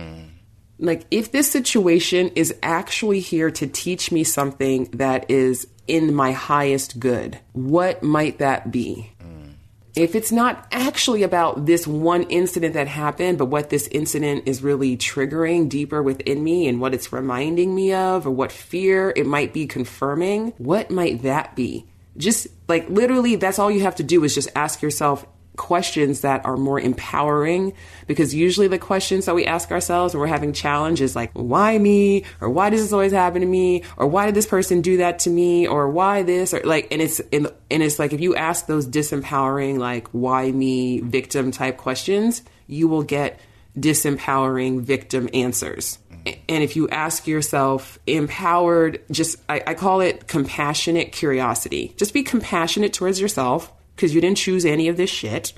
Like, if this situation is actually here to teach me something that is in my highest good, what might that be? If it's not actually about this one incident that happened, but what this incident is really triggering deeper within me and what it's reminding me of, or what fear it might be confirming, what might that be? Just like literally, that's all you have to do is just ask yourself questions that are more empowering, because usually the questions that we ask ourselves when we're having challenges like, why me? Or why does this always happen to me? Or why did this person do that to me? Or why this? Or like, and it's like, if you ask those disempowering, like, why me, victim type questions, you will get disempowering victim answers. And if you ask yourself empowered, I call it compassionate curiosity. Just be compassionate towards yourself, because you didn't choose any of this shit.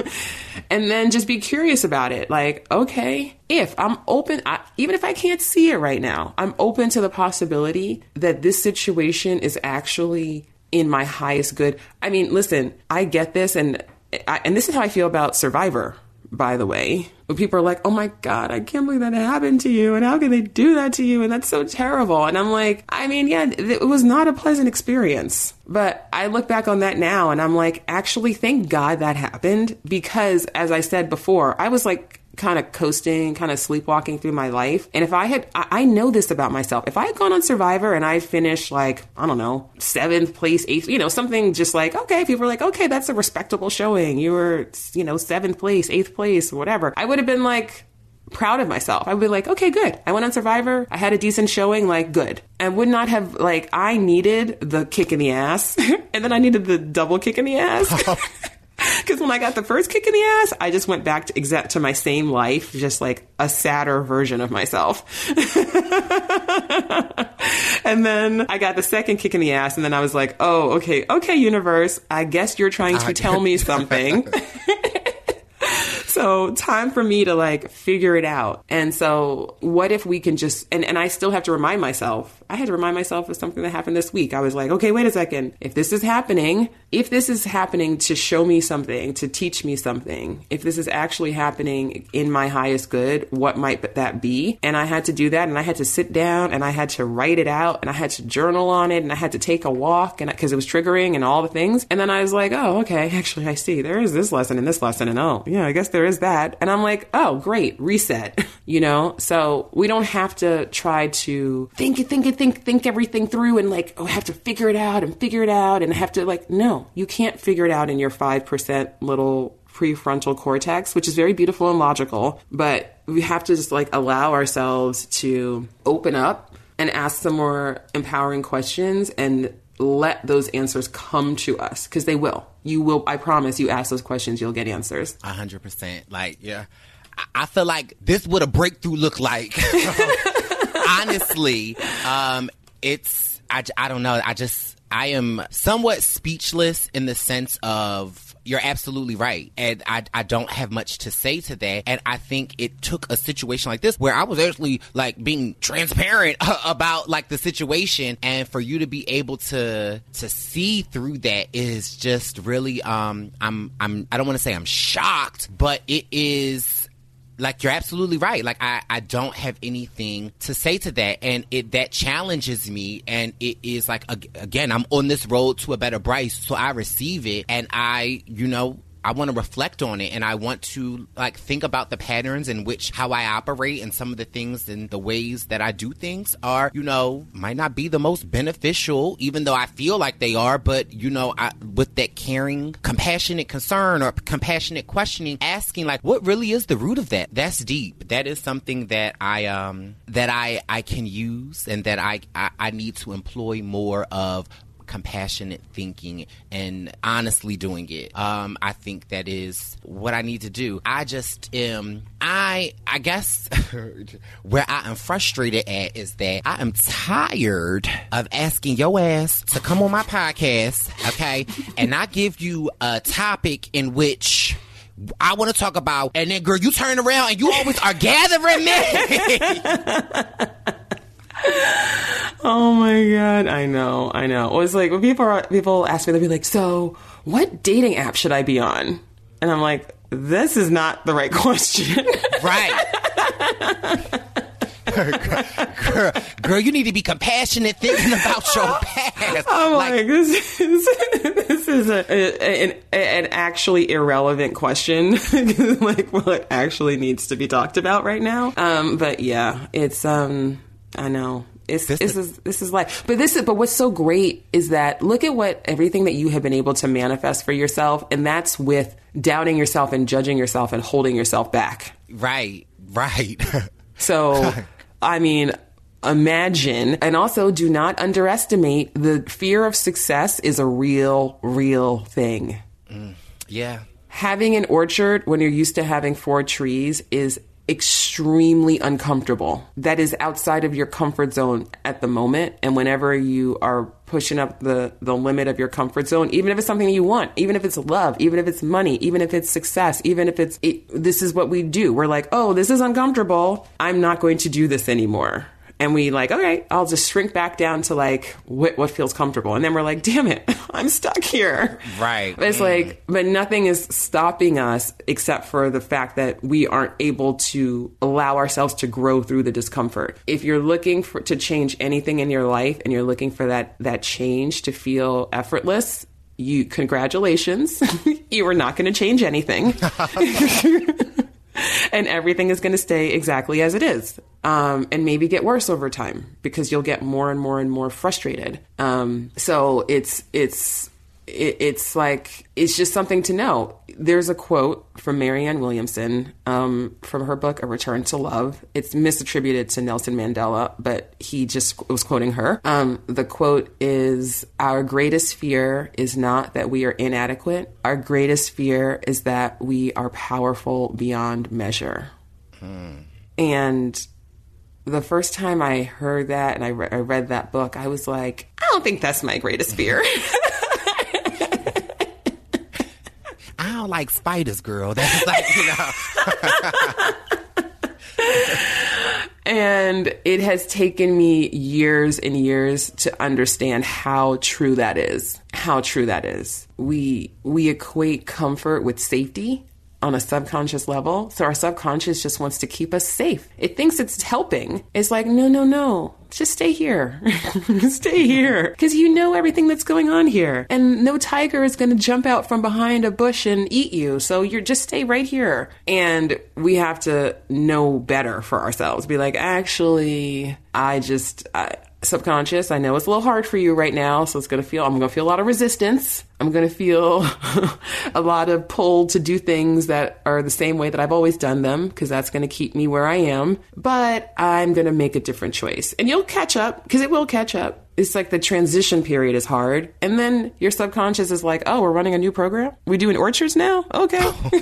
And then just be curious about it. Like, okay, if I'm open, even if I can't see it right now, I'm open to the possibility that this situation is actually in my highest good. I mean, listen, I get this. And this is how I feel about Survivor, by the way. When people are like, oh my God, I can't believe that happened to you. And how can they do that to you? And that's so terrible. And I'm like, I mean, yeah, it was not a pleasant experience. But I look back on that now and I'm like, actually, thank God that happened. Because as I said before, I was like kind of coasting, kind of sleepwalking through my life. And if I know this about myself, if I had gone on Survivor and I finished like, I don't know, 7th place, 8th, something just like, okay, people were like, okay, that's a respectable showing. You were, 7th place, 8th place, whatever. I would have been like proud of myself. I would be like, okay, good. I went on Survivor. I had a decent showing, like good. And would not have like, I needed the kick in the ass and then I needed the double kick in the ass. Because when I got the first kick in the ass, I just went back to my same life, just like a sadder version of myself. And then I got the second kick in the ass, and then I was like, oh, okay, universe, I guess you're trying to tell me something. So time for me to like figure it out. And so what if we can just, and I still have to remind myself, I had to remind myself of something that happened this week. I was like, okay, wait a second. If this is happening to show me something, to teach me something, if this is actually happening in my highest good, what might that be? And I had to do that. And I had to sit down and I had to write it out and I had to journal on it and I had to take a walk and because it was triggering and all the things. And then I was like, oh, okay, actually I see there is this lesson and this lesson. And oh, yeah, I guess there is that. And I'm like, oh, great, reset, So we don't have to try to think everything through and like, oh, I have to figure it out and have to like, no, you can't figure it out in your 5% little prefrontal cortex, which is very beautiful and logical, but we have to just like allow ourselves to open up and ask some more empowering questions and let those answers come to us, because they will. You will, I promise, you ask those questions, you'll get answers. 100%. Like, yeah. I feel like this would a breakthrough look like. Honestly, it's, I don't know. I am somewhat speechless in the sense of, you're absolutely right. And I don't have much to say to that. And I think it took a situation like this where I was actually like being transparent about like the situation. And for you to be able to see through that is just really, I don't want to say I'm shocked, but it is, like, you're absolutely right. Like, I don't have anything to say to that. And that challenges me. And it is like, again, I'm on this road to a better Bryce. So I receive it. And I want to reflect on it. And I want to, like, think about the patterns in which how I operate and some of the things and the ways that I do things are, might not be the most beneficial, even though I feel like they are. But, with that caring, compassionate concern or compassionate questioning, asking, like, what really is the root of that? That's deep. That is something that I can use and that I need to employ more of. Compassionate thinking and honestly doing it. I think that is what I need to do. I just am, I guess where I am frustrated at is that I am tired of asking your ass to come on my podcast, okay, and not give you a topic in which I want to talk about, and then girl, you turn around and you always are gathering me. Oh my God. I know. It was like when people ask me, they'll be like, so what dating app should I be on? And I'm like, this is not the right question. Right. Girl, you need to be compassionate thinking about your past. I'm like this is an actually irrelevant question. Like what actually needs to be talked about right now. But yeah, it's I know. This is life. But what's so great is that look at what everything that you have been able to manifest for yourself, and that's with doubting yourself and judging yourself and holding yourself back. Right. So, I mean, imagine, and also do not underestimate the fear of success is a real thing. Yeah. Having an orchard when you're used to having 4 trees is extremely uncomfortable. That is outside of your comfort zone at the moment. And whenever you are pushing up the limit of your comfort zone, even if it's something that you want, even if it's love, even if it's money, even if it's success, even if this is what we do. We're like, oh, this is uncomfortable. I'm not going to do this anymore. And we like, okay, I'll just shrink back down to like what feels comfortable. And then we're like, damn it, I'm stuck here. Right. But it's like, but nothing is stopping us except for the fact that we aren't able to allow ourselves to grow through the discomfort. If you're looking to change anything in your life and you're looking for that change to feel effortless, congratulations, you are not going to change anything. And everything is going to stay exactly as it is. And maybe get worse over time because you'll get more and more and more frustrated. So it's like, it's just something to know. There's a quote from Marianne Williamson from her book, A Return to Love. It's misattributed to Nelson Mandela, but he just was quoting her. The quote is, our greatest fear is not that we are inadequate. Our greatest fear is that we are powerful beyond measure. And the first time I heard that and I read that book, I was like, I don't think that's my greatest fear. I don't like spiders, girl. That's like, And it has taken me years and years to understand how true that is. We equate comfort with safety on a subconscious level. So our subconscious just wants to keep us safe. It thinks it's helping. It's like, no. Just stay here. Stay here. Because you know everything that's going on here. And no tiger is going to jump out from behind a bush and eat you. So you're just stay right here. And we have to know better for ourselves. Be like, actually, subconscious, I know it's a little hard for you right now. So I'm going to feel a lot of resistance. I'm going to feel a lot of pull to do things that are the same way that I've always done them, because that's going to keep me where I am. But I'm going to make a different choice. And you'll catch up, because it will catch up. It's like the transition period is hard. And then your subconscious is like, oh, we're running a new program? We doing orchards now? Okay.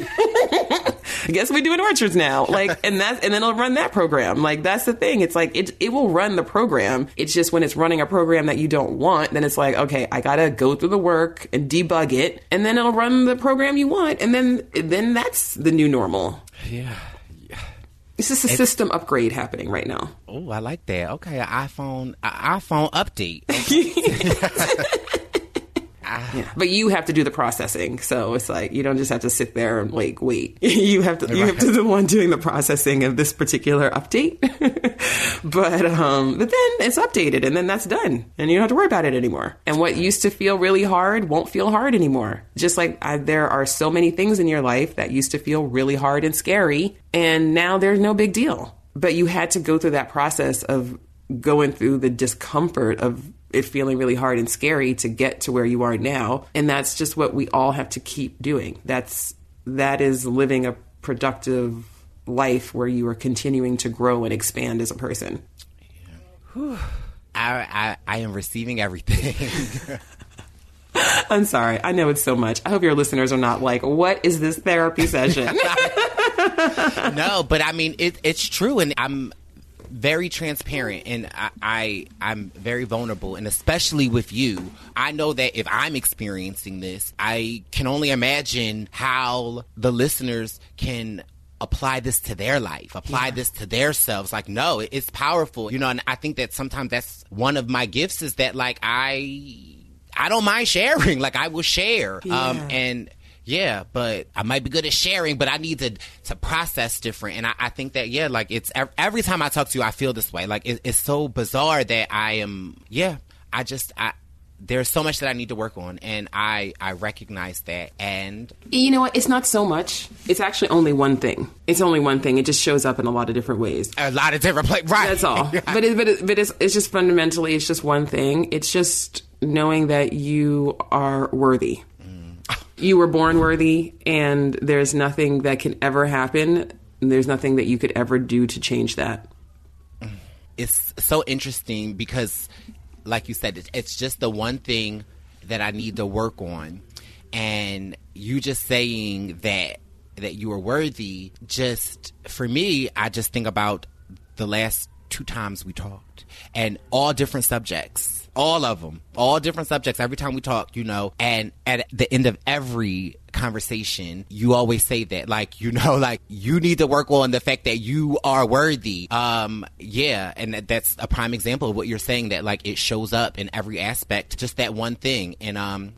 I guess we doing orchards now. Like, and then it'll run that program. Like, that's the thing. It's like, it will run the program. It's just when it's running a program that you don't want, then it's like, okay, I got to go through the work and debug it. And then it'll run the program you want. And then that's the new normal. Yeah. It's just a system upgrade happening right now. Oh, I like that. Okay, an iPhone update. Okay. Yeah. But you have to do the processing, so it's like you don't just have to sit there and like wait. You have to be the one doing the processing of this particular update. but then it's updated, and then that's done, and you don't have to worry about it anymore. And what used to feel really hard won't feel hard anymore. Just like there are so many things in your life that used to feel really hard and scary, and now there's no big deal. But you had to go through that process of going through the discomfort of it feeling really hard and scary to get to where you are now. And that's just what we all have to keep doing. That is living a productive life where you are continuing to grow and expand as a person. Yeah. I am receiving everything. I'm sorry. I know it's so much. I hope your listeners are not like, what is this therapy session? No, but I mean, it's true. And I'm very transparent, and I'm very vulnerable, and especially with you. I know that if I'm experiencing this, I can only imagine how the listeners can apply this to their life, apply this to their selves. Like, no, it's powerful, you know, and I think that sometimes that's one of my gifts is that, like, I don't mind sharing. Like, I will share. Yeah. But I might be good at sharing, but I need to process different. And I think that, like, it's every time I talk to you, I feel this way. Like, it's so bizarre that there's so much that I need to work on, and I recognize that. And you know what? It's not so much. It's actually only one thing. It's only one thing. It just shows up in a lot of different ways. A lot of different places, right? That's all. But it's just fundamentally, it's just one thing. It's just knowing that you are worthy. You were born worthy, and there's nothing that can ever happen. And there's nothing that you could ever do to change that. It's so interesting because, like you said, it's just the one thing that I need to work on. And you just saying that you are worthy, just, for me, I just think about the last 2 times we talked. And all different subjects. All of them. All different subjects every time we talk, you know. And at the end of every conversation, you always say that, like, you know, like, you need to work on the fact that you are worthy. And that's a prime example of what you're saying, that, like, it shows up in every aspect, just that one thing. And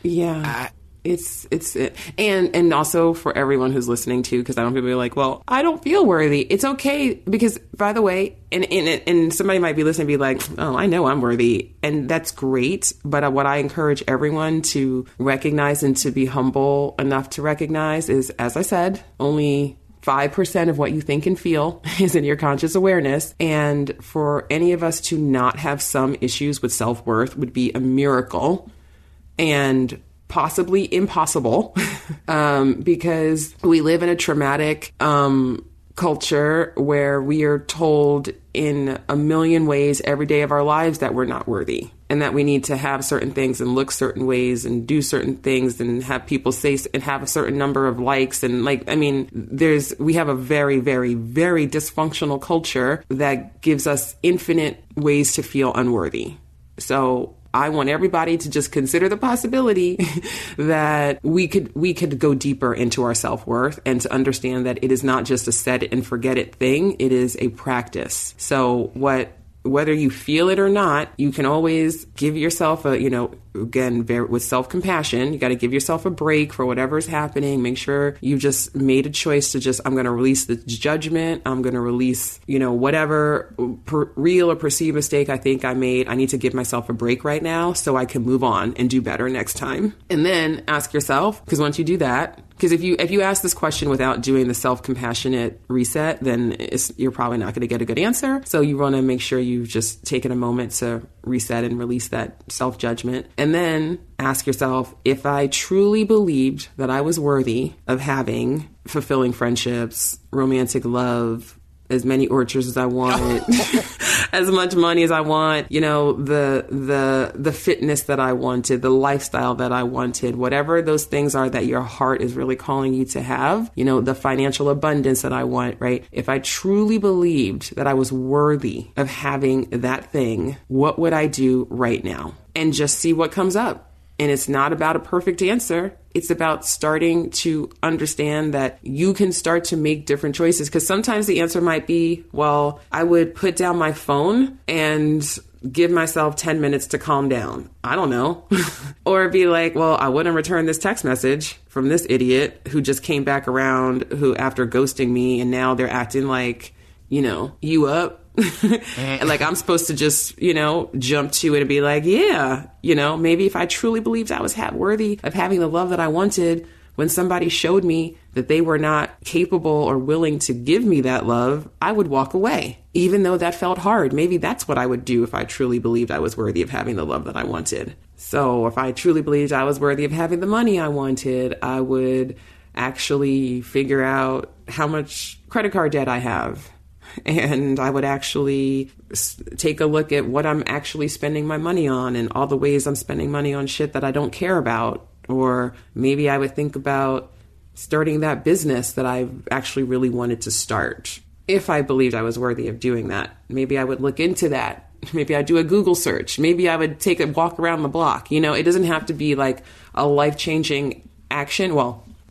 And also for everyone who's listening too, because I don't want people to be like, well, I don't feel worthy. It's okay, because, by the way, and somebody might be listening and be like, oh, I know I'm worthy. And that's great. But what I encourage everyone to recognize and to be humble enough to recognize is, as I said, only 5% of what you think and feel is in your conscious awareness. And for any of us to not have some issues with self-worth would be a miracle. And possibly impossible, because we live in a traumatic culture where we are told in a million ways every day of our lives that we're not worthy, and that we need to have certain things and look certain ways and do certain things and have people say and have a certain number of likes. And, like, I mean, we have a very, very, very dysfunctional culture that gives us infinite ways to feel unworthy. So I want everybody to just consider the possibility that we could go deeper into our self-worth, and to understand that it is not just a set it and forget it thing. It is a practice. So whether you feel it or not, you can always give yourself with self-compassion, you got to give yourself a break for whatever is happening. Make sure you just made a choice to I'm going to release the judgment. I'm going to release, whatever real or perceived mistake I think I made. I need to give myself a break right now so I can move on and do better next time. And then ask yourself, because once you do that, because if you ask this question without doing the self-compassionate reset, then you're probably not going to get a good answer. So you want to make sure you've just taken a moment to reset and release that self-judgment. And then ask yourself, if I truly believed that I was worthy of having fulfilling friendships, romantic love, as many orchards as I wanted, as much money as I want, the fitness that I wanted, the lifestyle that I wanted, whatever those things are that your heart is really calling you to have, the financial abundance that I want, right? If I truly believed that I was worthy of having that thing, what would I do right now? And just see what comes up. And it's not about a perfect answer. It's about starting to understand that you can start to make different choices. Because sometimes the answer might be, well, I would put down my phone and give myself 10 minutes to calm down. I don't know. Or be like, well, I wouldn't return this text message from this idiot who just came back around, who after ghosting me, and now they're acting like, you up. And like I'm supposed to just, jump to it and be like, yeah, maybe if I truly believed I was worthy of having the love that I wanted, when somebody showed me that they were not capable or willing to give me that love, I would walk away, even though that felt hard. Maybe that's what I would do if I truly believed I was worthy of having the love that I wanted. So if I truly believed I was worthy of having the money I wanted, I would actually figure out how much credit card debt I have. And I would actually take a look at what I'm actually spending my money on and all the ways I'm spending money on shit that I don't care about. Or maybe I would think about starting that business that I actually really wanted to start. If I believed I was worthy of doing that, maybe I would look into that. Maybe I'd do a Google search. Maybe I would take a walk around the block. It doesn't have to be like a life-changing action. Well,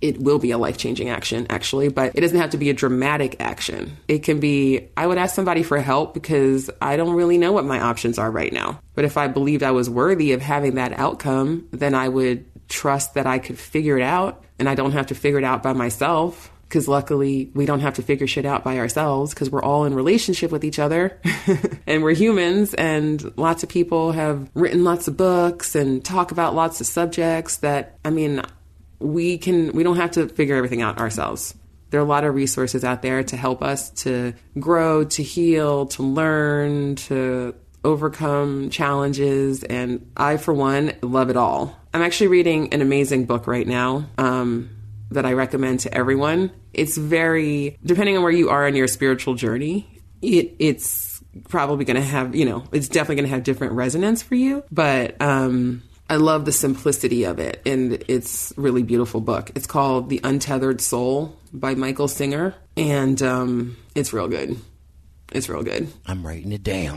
it will be a life-changing action, actually, but it doesn't have to be a dramatic action. It can be, I would ask somebody for help because I don't really know what my options are right now. But if I believed I was worthy of having that outcome, then I would trust that I could figure it out, and I don't have to figure it out by myself. Because luckily, we don't have to figure shit out by ourselves because we're all in relationship with each other and we're humans. And lots of people have written lots of books and talk about lots of subjects that, I mean, we don't have to figure everything out ourselves. There are a lot of resources out there to help us to grow, to heal, to learn, to overcome challenges. And I, for one, love it all. I'm actually reading an amazing book right now. That I recommend to everyone. It's very, depending on where you are in your spiritual journey, it's probably going to have, it's definitely going to have different resonance for you. But I love the simplicity of it. And it's a really beautiful book. It's called The Untethered Soul by Michael Singer. And it's real good. It's real good. I'm writing it down.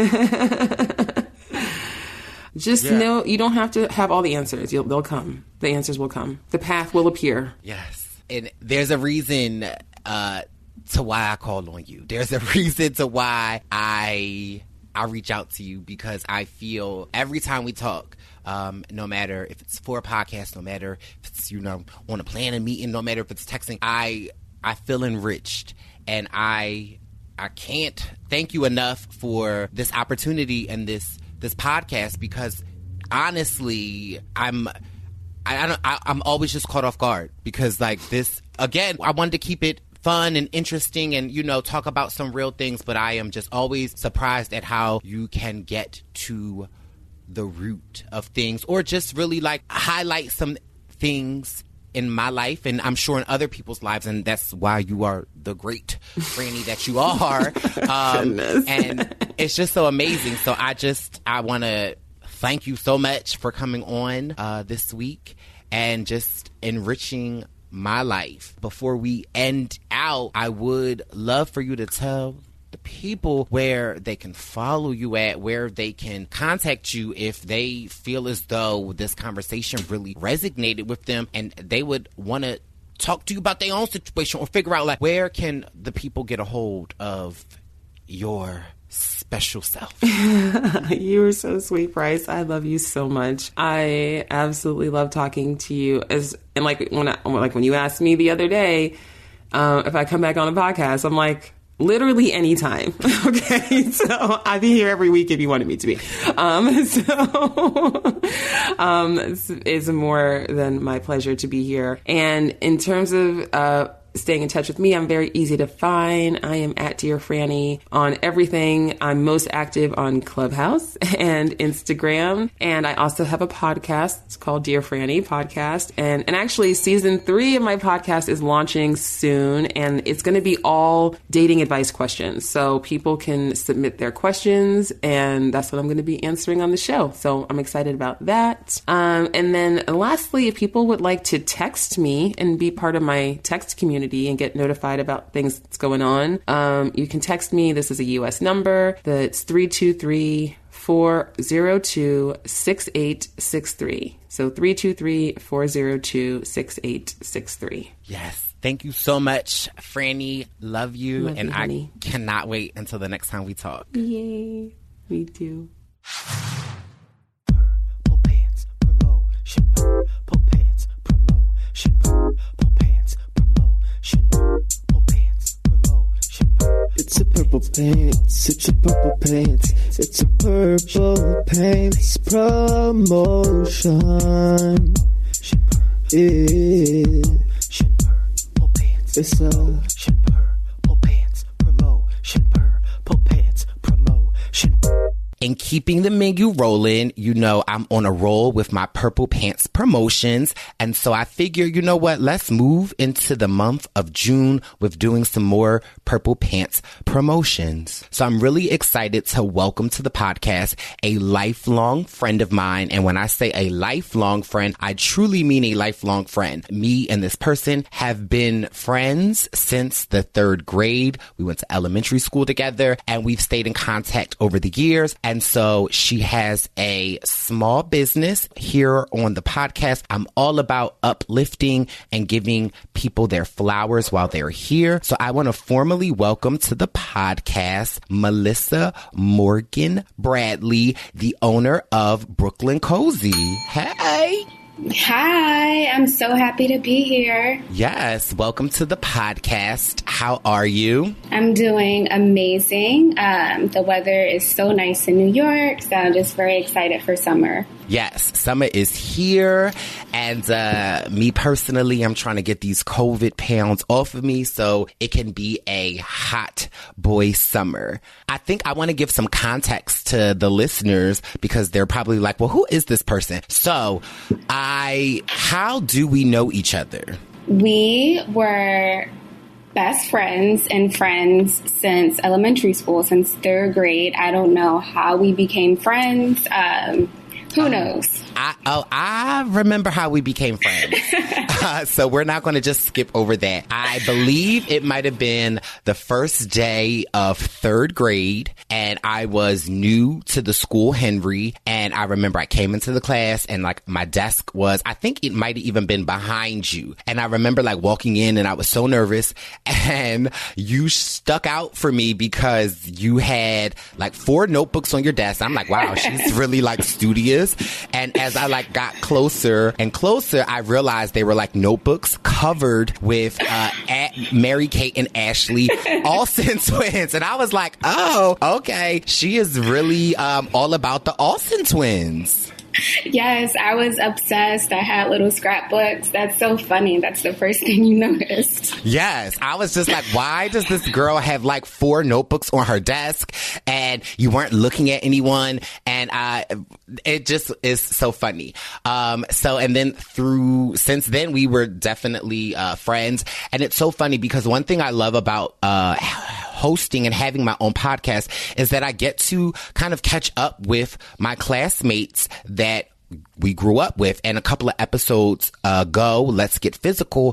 Just know you don't have to have all the answers. They'll come. The answers will come. The path will appear. Yes. And there's a reason to why I called on you. There's a reason to why I reach out to you, because I feel every time we talk, no matter if it's for a podcast, no matter if it's, on a plan a meeting, no matter if it's texting, I feel enriched. And I can't thank you enough for this opportunity and this podcast, because honestly, I'm always just caught off guard, because like this, again, I wanted to keep it fun and interesting and, talk about some real things, but I am just always surprised at how you can get to the root of things, or just really like highlight some things in my life, and I'm sure in other people's lives, and that's why you are the great Franny that you are. And it's just so amazing. So I want to thank you so much for coming on this week and just enriching my life. Before we end out, I would love for you to tell the people where they can follow you at, where they can contact you if they feel as though this conversation really resonated with them and they would want to talk to you about their own situation, or figure out like where can the people get a hold of your special self. You are so sweet, Bryce. I love you so much. I absolutely love talking to you. When you asked me the other day if I come back on a podcast, I'm like, literally anytime. Okay. So I'd be here every week if you wanted me to be. It's more than my pleasure to be here. And in terms of, staying in touch with me, I'm very easy to find. I am at Dear Franny on everything. I'm most active on Clubhouse and Instagram. And I also have a podcast. It's called Dear Franny Podcast. And actually season 3 of my podcast is launching soon. And it's going to be all dating advice questions. So people can submit their questions, and that's what I'm going to be answering on the show. So I'm excited about that. And then lastly, if people would like to text me and be part of my text community and get notified about things that's going on, you can text me. This is a U.S. number. That's 323-402-6863. So 323-402-6863. Yes. Thank you so much, Franny. Love you. Love and you, honey. I cannot wait until the next time we talk. Yay. Me too. Purple pants promotion. Purple pants promotion. Purple pants promotion. Purple pants promotion. It's a purple pants. It's a purple pants. It's a purple pants promotion. It's a purple pants promotion. Purple pants promotion. In keeping the menu rolling, I'm on a roll with my Purple Pants promotions. And so I figure, let's move into the month of June with doing some more Purple Pants promotions. So I'm really excited to welcome to the podcast a lifelong friend of mine. And when I say a lifelong friend, I truly mean a lifelong friend. Me and this person have been friends since the 3rd grade. We went to elementary school together and we've stayed in contact over the years. And And so she has a small business here on the podcast. I'm all about uplifting and giving people their flowers while they're here. So I want to formally welcome to the podcast, Melissa Morgan Bradley, the owner of Brooklyn Cozy. Hey. Hi, I'm so happy to be here. Yes, welcome to the podcast. How are you? I'm doing amazing. The weather is so nice in New York, so I'm just very excited for summer. Yes, summer is here, and me personally, I'm trying to get these COVID pounds off of me so it can be a hot boy summer. I think I want to give some context to the listeners because they're probably like, well, who is this person? So, how do we know each other? We were best friends and friends since elementary school, since third grade. I don't know how we became friends. Who knows? I remember how we became friends. So we're not going to just skip over that. I believe it might have been the first day of third grade, and I was new to the school, Henry. And I remember I came into the class, and like my desk was, I think it might have even been behind you. And I remember like walking in, and I was so nervous, and you stuck out for me because you had like 4 notebooks on your desk. I'm like, wow, she's really like studious. And as I like got closer and closer, I realized they were like notebooks covered with Mary Kate and Ashley Olsen twins. And I was like, oh, okay. She is really all about the Olsen twins. Yes, I was obsessed. I had little scrapbooks. That's so funny. That's the first thing you noticed. Yes. I was just like, why does this girl have like 4 notebooks on her desk and you weren't looking at anyone? And it just is so funny. And then since then we were definitely friends. And it's so funny because one thing I love about hosting and having my own podcast is that I get to kind of catch up with my classmates that we grew up with. And a couple of episodes ago, Let's Get Fiscal,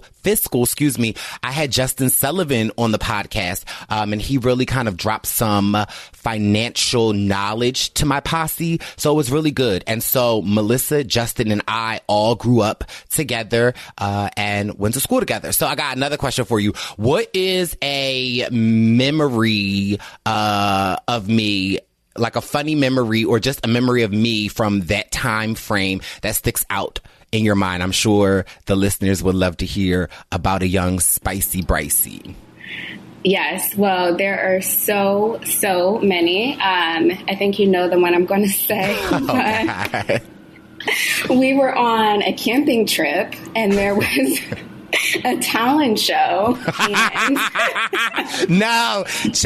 I had Justin Sullivan on the podcast, and he really kind of dropped some financial knowledge to my posse. So it was really good. And so Melissa, Justin, and I all grew up together and went to school together. So I got another question for you. What is a memory of me, like a funny memory or just a memory of me from that time frame that sticks out in your mind? I'm sure the listeners would love to hear about a young spicy Brycey. Yes, well, there are so many. I think you know the one I'm going to say. Oh, we were on a camping trip, and there was a talent show. And No.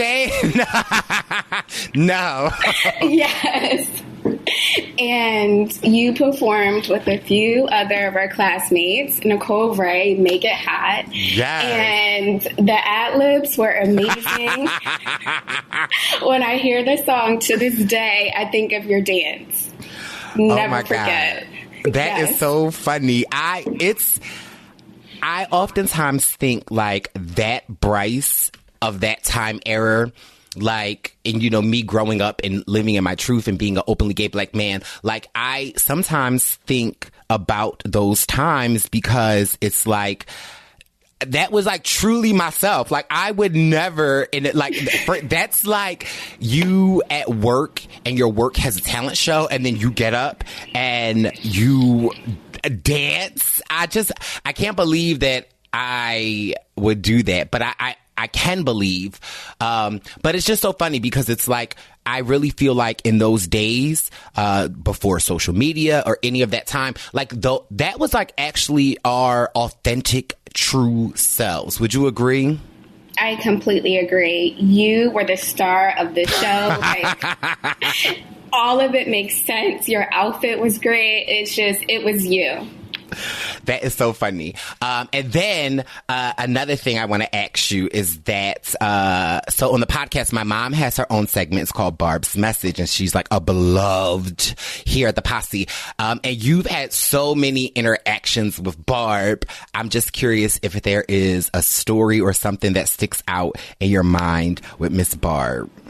yes. And you performed with a few other of our classmates, Nicole Ray, Make It Hot. Yes. And the ad-libs were amazing. When I hear the song to this day, I think of your dance. Never forget. God. That is so funny. I oftentimes think like that Bryce of that time era, like, and you know, me growing up and living in my truth and being an openly gay black man, like I sometimes think about those times because it's like, that was like truly myself. Like I would never, that's like you at work and your work has a talent show and then you get up and you dance. I can't believe that I would do that, but I can believe. But it's just so funny because it's like, I really feel like in those days, before social media or any of that time, like that was like actually our authentic, true selves. Would you agree? I completely agree. You were the star of the show. Like, all of it makes sense. Your outfit was great. It was you. That is so funny. And then another thing I want to ask you is that, so on the podcast, my mom has her own segment. It's called Barb's Message, and she's like a beloved here at the posse. And you've had so many interactions with Barb. I'm just curious if there is a story or something that sticks out in your mind with Miss Barb.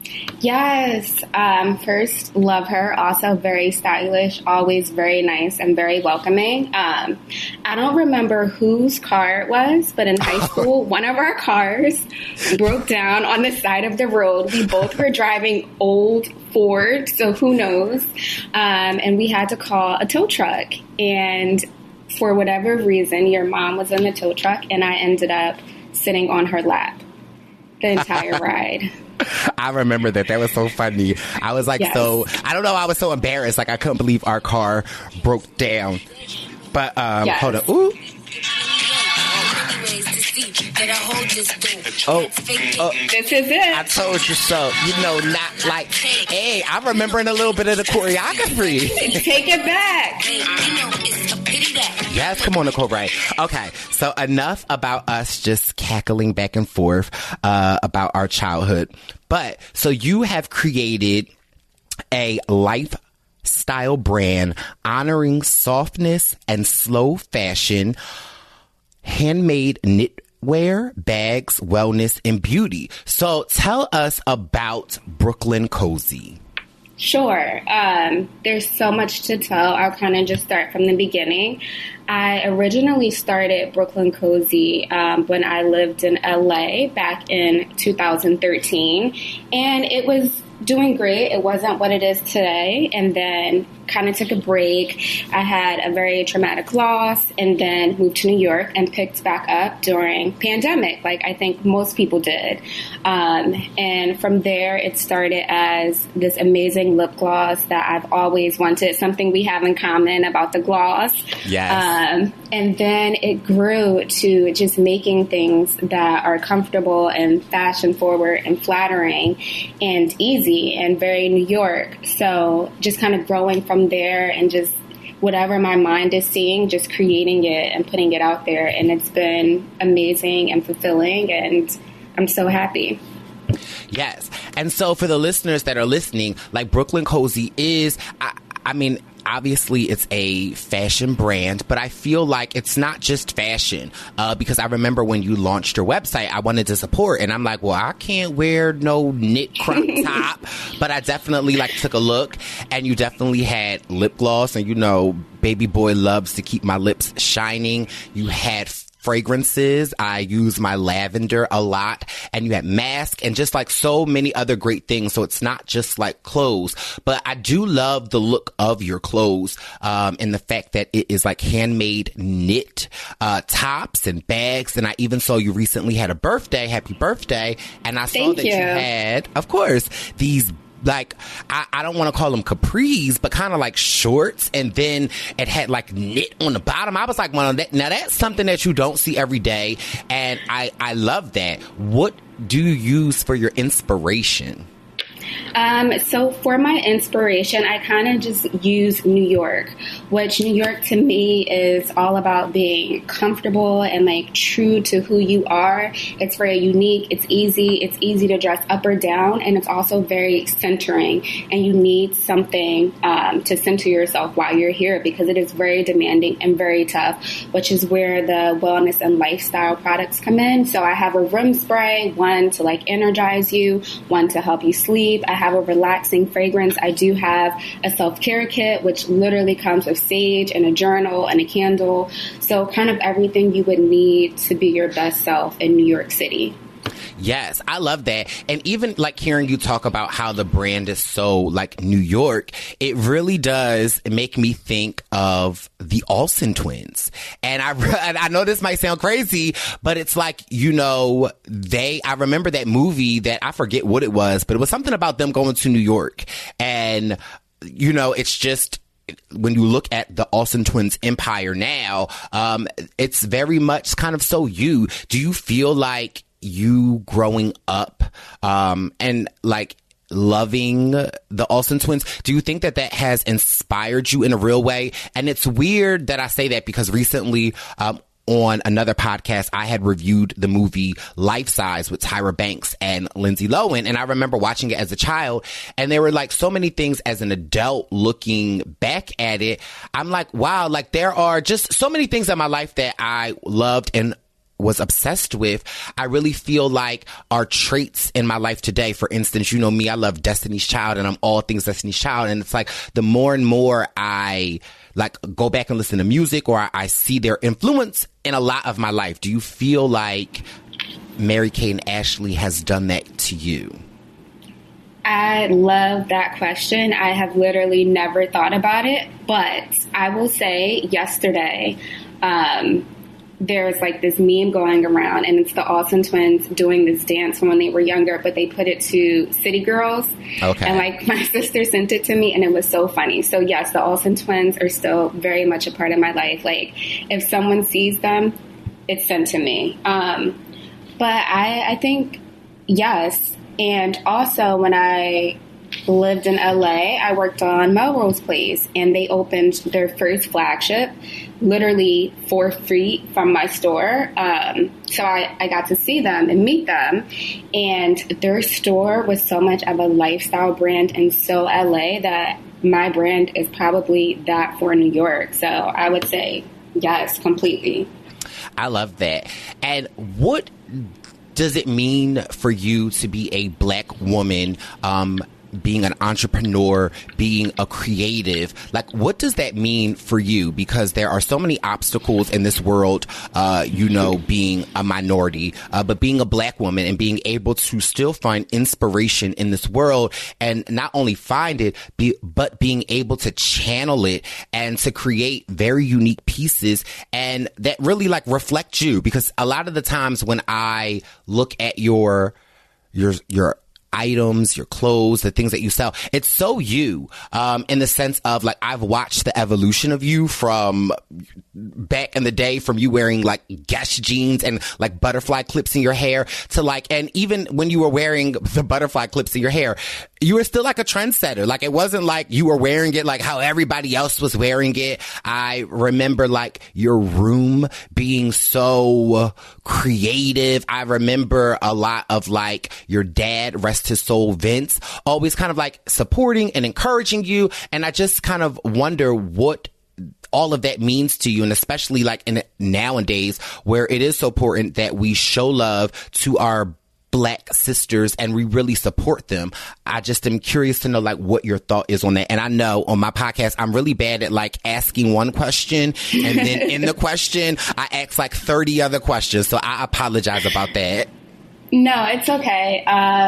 Yes. First, love her. Also very stylish, always very nice and very welcoming. I don't remember whose car it was, but in high school, one of our cars broke down on the side of the road. We both were driving old Ford, so who knows? And we had to call a tow truck. And for whatever reason, your mom was in the tow truck, and I ended up sitting on her lap the entire ride. I remember that. That was so funny. I was like, Yes. I don't know. I was so embarrassed. Like, I couldn't believe our car broke down. But, Yes. hold on. Ooh. Oh, This is I it. told you so. You know, not like, hey, I'm remembering a little bit of the choreography. Take it back. Yes, come on, Nicole Wright. Okay, so enough about us just cackling back and forth about our childhood. But, so you have created a lifestyle brand honoring softness and slow fashion, handmade knitwear, bags, wellness, and beauty. So tell us about Brooklyn Cozy. Sure. There's so much to tell. I'll kind of just start from the beginning. I originally started Brooklyn Cozy when I lived in LA back in 2013, and it was doing great. It wasn't what it is today. And then kind of took a break. I had a very traumatic loss and then moved to New York and picked back up during pandemic, like I think most people did. And from there, it started as this amazing lip gloss that I've always wanted, something we have in common about the gloss. Yes. And then it grew to just making things that are comfortable and fashion forward and flattering and easy and very New York. So just kind of growing from there and just whatever my mind is seeing, just creating it and putting it out there. And it's been amazing and fulfilling, and I'm so happy. Yes. And so for the listeners that are listening, like Brooklyn Cozy is, I mean, obviously it's a fashion brand, but I feel like it's not just fashion, because I remember when you launched your website, I wanted to support, and I'm like, well, I can't wear no knit crop top, but I definitely like took a look, and you definitely had lip gloss, and you know, baby boy loves to keep my lips shining. You had fragrances. I use my lavender a lot, and you had masks and just like so many other great things. So it's not just like clothes, but I do love the look of your clothes, and the fact that it is like handmade knit, tops and bags. And I even saw you recently had a birthday. Happy birthday. And I saw Thank that you. you had, of course, these like, I don't want to call them capris, but kind of like shorts. And then it had like knit on the bottom. I was like, well, now that's something that you don't see every day. And I love that. What do you use for your inspiration? So for my inspiration, I kind of just use New York, which New York to me is all about being comfortable and like true to who you are. It's very unique. It's easy to dress up or down. And it's also very centering, and you need something to center yourself while you're here, because it is very demanding and very tough, which is where the wellness and lifestyle products come in. So I have a room spray, one to like energize you, one to help you sleep. I have a relaxing fragrance. I do have a self-care kit, which literally comes with sage and a journal and a candle. So kind of everything you would need to be your best self in New York City. Yes, I love that. And even like hearing you talk about how the brand is so like New York, it really does make me think of the Olsen twins. And I know this might sound crazy, but it's like, you know, I remember that movie that I forget what it was, but it was something about them going to New York. And, you know, it's just, when you look at the Olsen twins empire now, it's very much kind of so you. Do you feel like you growing up and like loving the Olsen twins, do you think that that has inspired you in a real way? And it's weird that I say that because recently on another podcast, I had reviewed the movie Life Size with Tyra Banks and Lindsay Lohan. And I remember watching it as a child, and there were like so many things as an adult looking back at it. I'm like, wow, like there are just so many things in my life that I loved and was obsessed with, I really feel like are traits in my life today. For instance, you know me, I love Destiny's Child and I'm all things Destiny's Child. And it's like the more and more I like go back and listen to music or I see their influence in a lot of my life. Do you feel like Mary-Kate and Ashley has done that to you? I love that question. I have literally never thought about it, but I will say yesterday, there's like this meme going around and it's the Olsen twins doing this dance from when they were younger, but they put it to City Girls. Okay. And like my sister sent it to me and it was so funny. So yes, the Olsen twins are still very much a part of my life. Like if someone sees them, it's sent to me. But I think yes. And also when I lived in LA, I worked on Melrose Place and they opened their first flagship literally for free from my store. So I got to see them and meet them. And their store was so much of a lifestyle brand and so LA that my brand is probably that for New York. So I would say yes, completely. I love that. And what does it mean for you to be a Black woman, being an entrepreneur, being a creative? Like, what does that mean for you? Because there are so many obstacles in this world, being a minority, but being a Black woman and being able to still find inspiration in this world and not only find it, but being able to channel it and to create very unique pieces and that really like reflect you. Because a lot of the times when I look at your items, your clothes, the things that you sell, it's so you, in the sense of like, I've watched the evolution of you from back in the day, from you wearing like Guess jeans and like butterfly clips in your hair to like, and even when you were wearing the butterfly clips in your hair, you were still like a trendsetter. Like it wasn't like you were wearing it like how everybody else was wearing it. I remember like your room being so creative. I remember a lot of like your dad, rest his soul, Vince, always kind of like supporting and encouraging you. And I just kind of wonder what all of that means to you, and especially like in nowadays where it is so important that we show love to our Black sisters and we really support them. I just am curious to know like what your thought is on that. And I know on my podcast, I'm really bad at like asking one question and then in the question, I ask like 30 other questions. So I apologize about that. No, it's okay.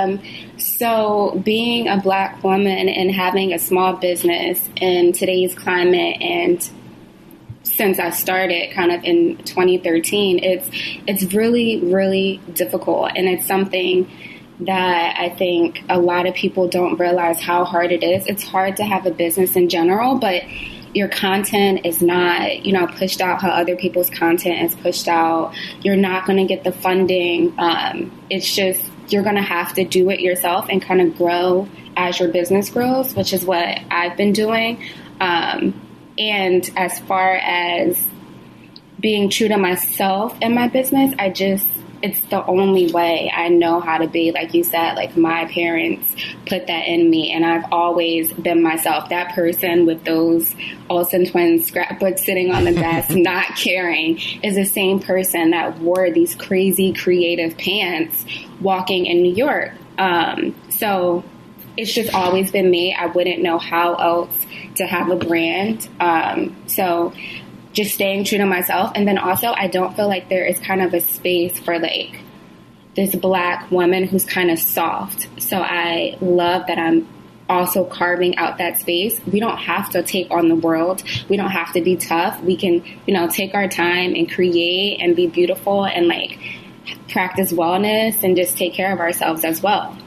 So being a Black woman and having a small business in today's climate, and since I started kind of in 2013, it's really, really difficult. And it's something that I think a lot of people don't realize how hard it is. It's hard to have a business in general, but your content is not, pushed out how other people's content is pushed out. You're not going to get the funding. It's just, you're going to have to do it yourself and kind of grow as your business grows, which is what I've been doing. And as far as being true to myself in my business, it's the only way I know how to be. Like you said, like my parents put that in me and I've always been myself. That person with those Olsen twins scrapbooks sitting on the desk, not caring, is the same person that wore these crazy creative pants walking in New York. So it's just always been me. I wouldn't know how else to have a brand. So just staying true to myself. And then also, I don't feel like there is kind of a space for like this Black woman who's kind of soft. So I love that I'm also carving out that space. We don't have to take on the world. We don't have to be tough. We can, take our time and create and be beautiful and like practice wellness and just take care of ourselves as well.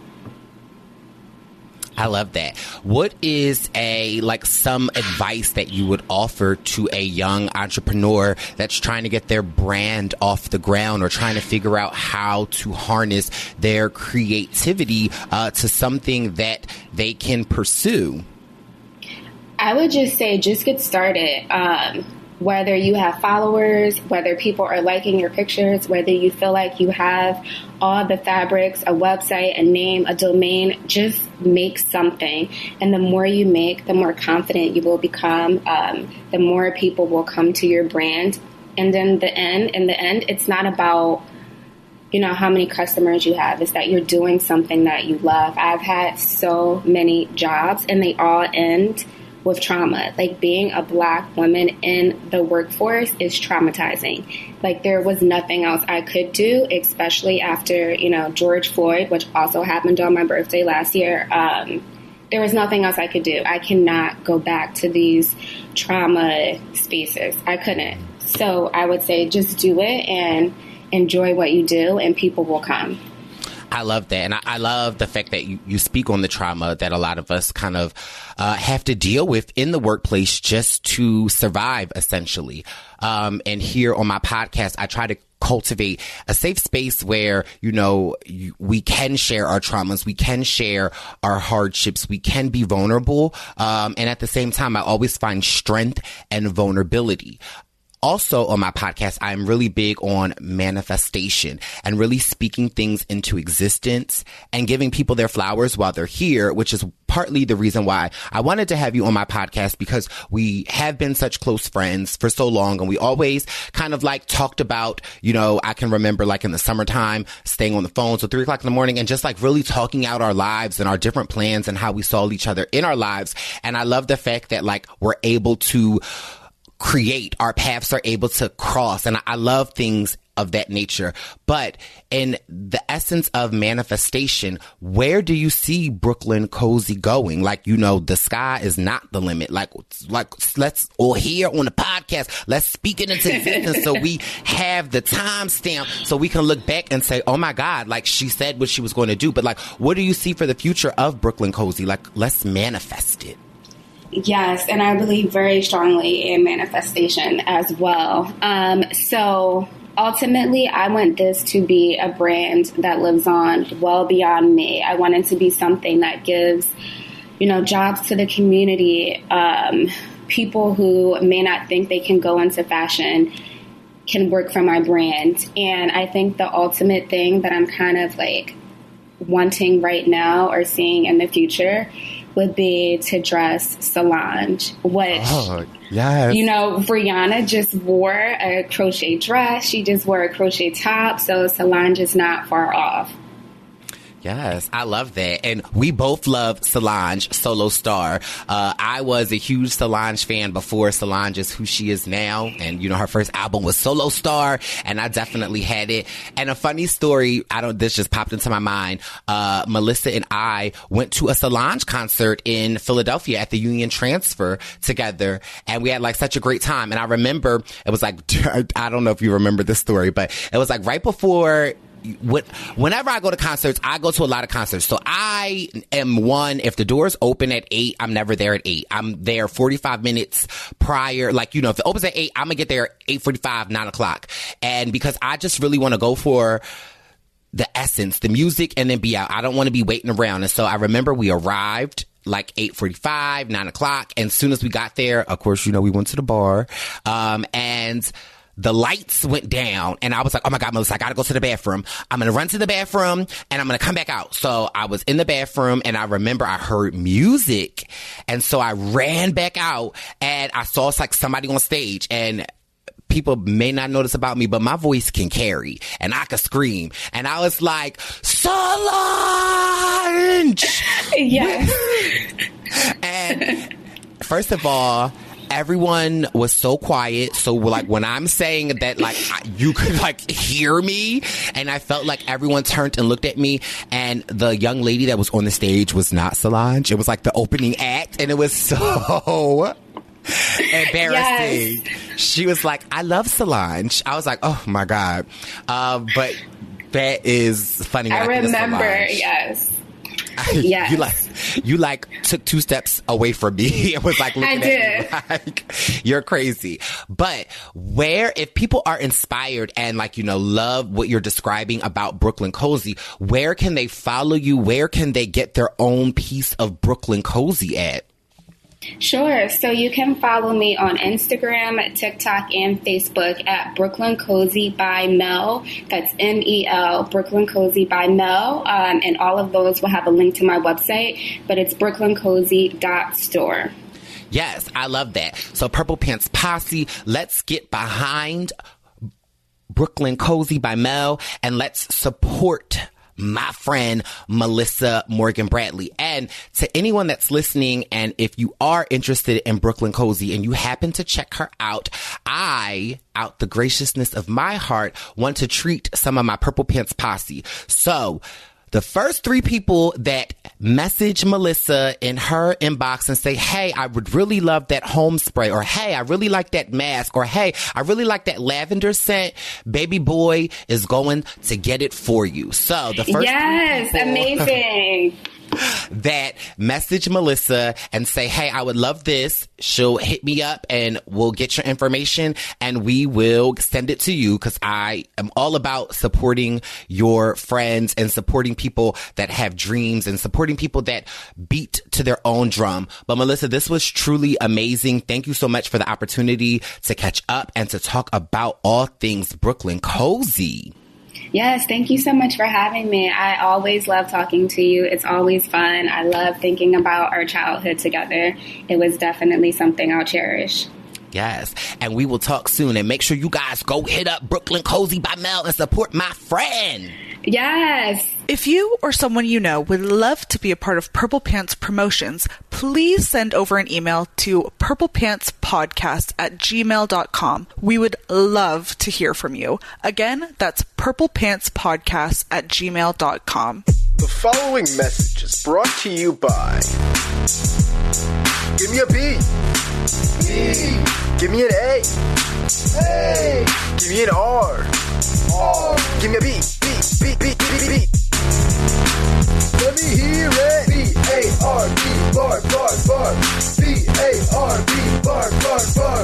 I love that. What is some advice that you would offer to a young entrepreneur that's trying to get their brand off the ground or trying to figure out how to harness their creativity to something that they can pursue? I would just say, just get started. Whether you have followers, whether people are liking your pictures, whether you feel like you have all the fabrics, a website, a name, a domain, just make something. And the more you make, the more confident you will become. The more people will come to your brand. And then in the end, it's not about, you know, how many customers you have. It's that you're doing something that you love. I've had so many jobs and they all end with trauma. Like, being a Black woman in the workforce is traumatizing. Like, there was nothing else I could do, especially after, you know, George Floyd, which also happened on my birthday last year. There was nothing else I could do. I cannot go back to these trauma spaces. I couldn't. So I would say just do it and enjoy what you do, and people will come. I love that. And I love the fact that you speak on the trauma that a lot of us kind of have to deal with in the workplace just to survive, essentially. And here on my podcast, I try to cultivate a safe space where, you know, we can share our traumas, we can share our hardships, we can be vulnerable. And at the same time, I always find strength and vulnerability. Also on my podcast, I'm really big on manifestation and really speaking things into existence and giving people their flowers while they're here, which is partly the reason why I wanted to have you on my podcast, because we have been such close friends for so long, and we always kind of like talked about, you know, I can remember like in the summertime staying on the phone till 3 o'clock in the morning and just like really talking out our lives and our different plans and how we saw each other in our lives. And I love the fact that like we're able to create, our paths are able to cross. And I love things of that nature. But in the essence of manifestation, where do you see Brooklyn Cozy going? Like, you know, the sky is not the limit. Like let's, or here on the podcast, let's speak it into existence so we have the timestamp so we can look back and say, oh my God, like she said what she was going to do. But like, what do you see for the future of Brooklyn Cozy? Like, let's manifest it. Yes, and I believe very strongly in manifestation as well. So ultimately, I want this to be a brand that lives on well beyond me. I want it to be something that gives, you know, jobs to the community. People who may not think they can go into fashion can work for my brand. And I think the ultimate thing that I'm kind of like wanting right now or seeing in the future would be to dress Solange, which, yes. You know, Rihanna just wore a crochet dress. She just wore a crochet top. So Solange is not far off. Yes, I love that. And we both love Solange, Solo Star. I was a huge Solange fan before Solange is who she is now. And, you know, her first album was Solo Star, and I definitely had it. And a funny story, this just popped into my mind. Melissa and I went to a Solange concert in Philadelphia at the Union Transfer together, and we had like such a great time. And I remember it was like, I don't know if you remember this story, but it was like right before, whenever I go to concerts, I go to a lot of concerts. So I am one, if the doors open at 8, I'm never there at 8. I'm there 45 minutes prior. Like, you know, if it opens at 8, I'm going to get there 8:45, 9 o'clock. And because I just really want to go for the essence, the music, and then be out. I don't want to be waiting around. And so I remember we arrived like 8:45, 9 o'clock. And as soon as we got there, of course, you know, we went to the bar. And the lights went down, and I was like, oh my God, Melissa, I gotta go to the bathroom. I'm gonna run to the bathroom, and I'm gonna come back out. So I was in the bathroom, and I remember I heard music. And so I ran back out, and I saw like somebody on stage, and people may not notice about me, but my voice can carry, and I could scream. And I was like, Solange! Yes. And first of all, everyone was so quiet. So like when I'm saying that, like you could like hear me, and I felt like everyone turned and looked at me, and the young lady that was on the stage was not Solange. It was like the opening act, and it was so embarrassing. Yes. She was like, I love Solange. I was like, oh my God. But that is funny. I remember, yes. Yes. You took 2 steps away from me and was like looking at me like, you're crazy. But if people are inspired and like, you know, love what you're describing about Brooklyn Cozy, where can they follow you? Where can they get their own piece of Brooklyn Cozy at? Sure. So you can follow me on Instagram, TikTok, and Facebook at Brooklyn Cozy by Mel. That's MEL, Brooklyn Cozy by Mel. And all of those will have a link to my website, but it's brooklyncozy.store. Yes, I love that. So Purple Pants Posse, let's get behind Brooklyn Cozy by Mel, and let's support my friend Melissa Morgan Bradley. And to anyone that's listening, and if you are interested in Brooklyn Cozy and you happen to check her out, I, out the graciousness of my heart, want to treat some of my Purple Pants Posse. So the first 3 people that message Melissa in her inbox and say, hey, I would really love that home spray, or hey, I really like that mask, or hey, I really like that lavender scent, Baby Boy is going to get it for you. So the first Yes, amazing. that message Melissa and say, hey, I would love this. She'll hit me up and we'll get your information and we will send it to you, because I am all about supporting your friends and supporting people that have dreams and supporting people that beat to their own drum. But Melissa, this was truly amazing. Thank you so much for the opportunity to catch up and to talk about all things Brooklyn Cozy. Yes, thank you so much for having me. I always love talking to you. It's always fun. I love thinking about our childhood together. It was definitely something I'll cherish. Yes, and we will talk soon. And make sure you guys go hit up Brooklyn Cozy by Mel and support my friend. Yes. If you or someone you know would love to be a part of Purple Pants promotions, please send over an email to purplepantspodcast@gmail.com. We would love to hear from you. Again, that's purplepantspodcast@gmail.com. The following message is brought to you by Give me a B. B. Give me an A. A. Give me an R. R. Give me a B. B. B. B. B. B. B. Let me hear it. B-A-R-B. Bar. Bar. Bar. B-A-R-B. Bar. Bar. Bar.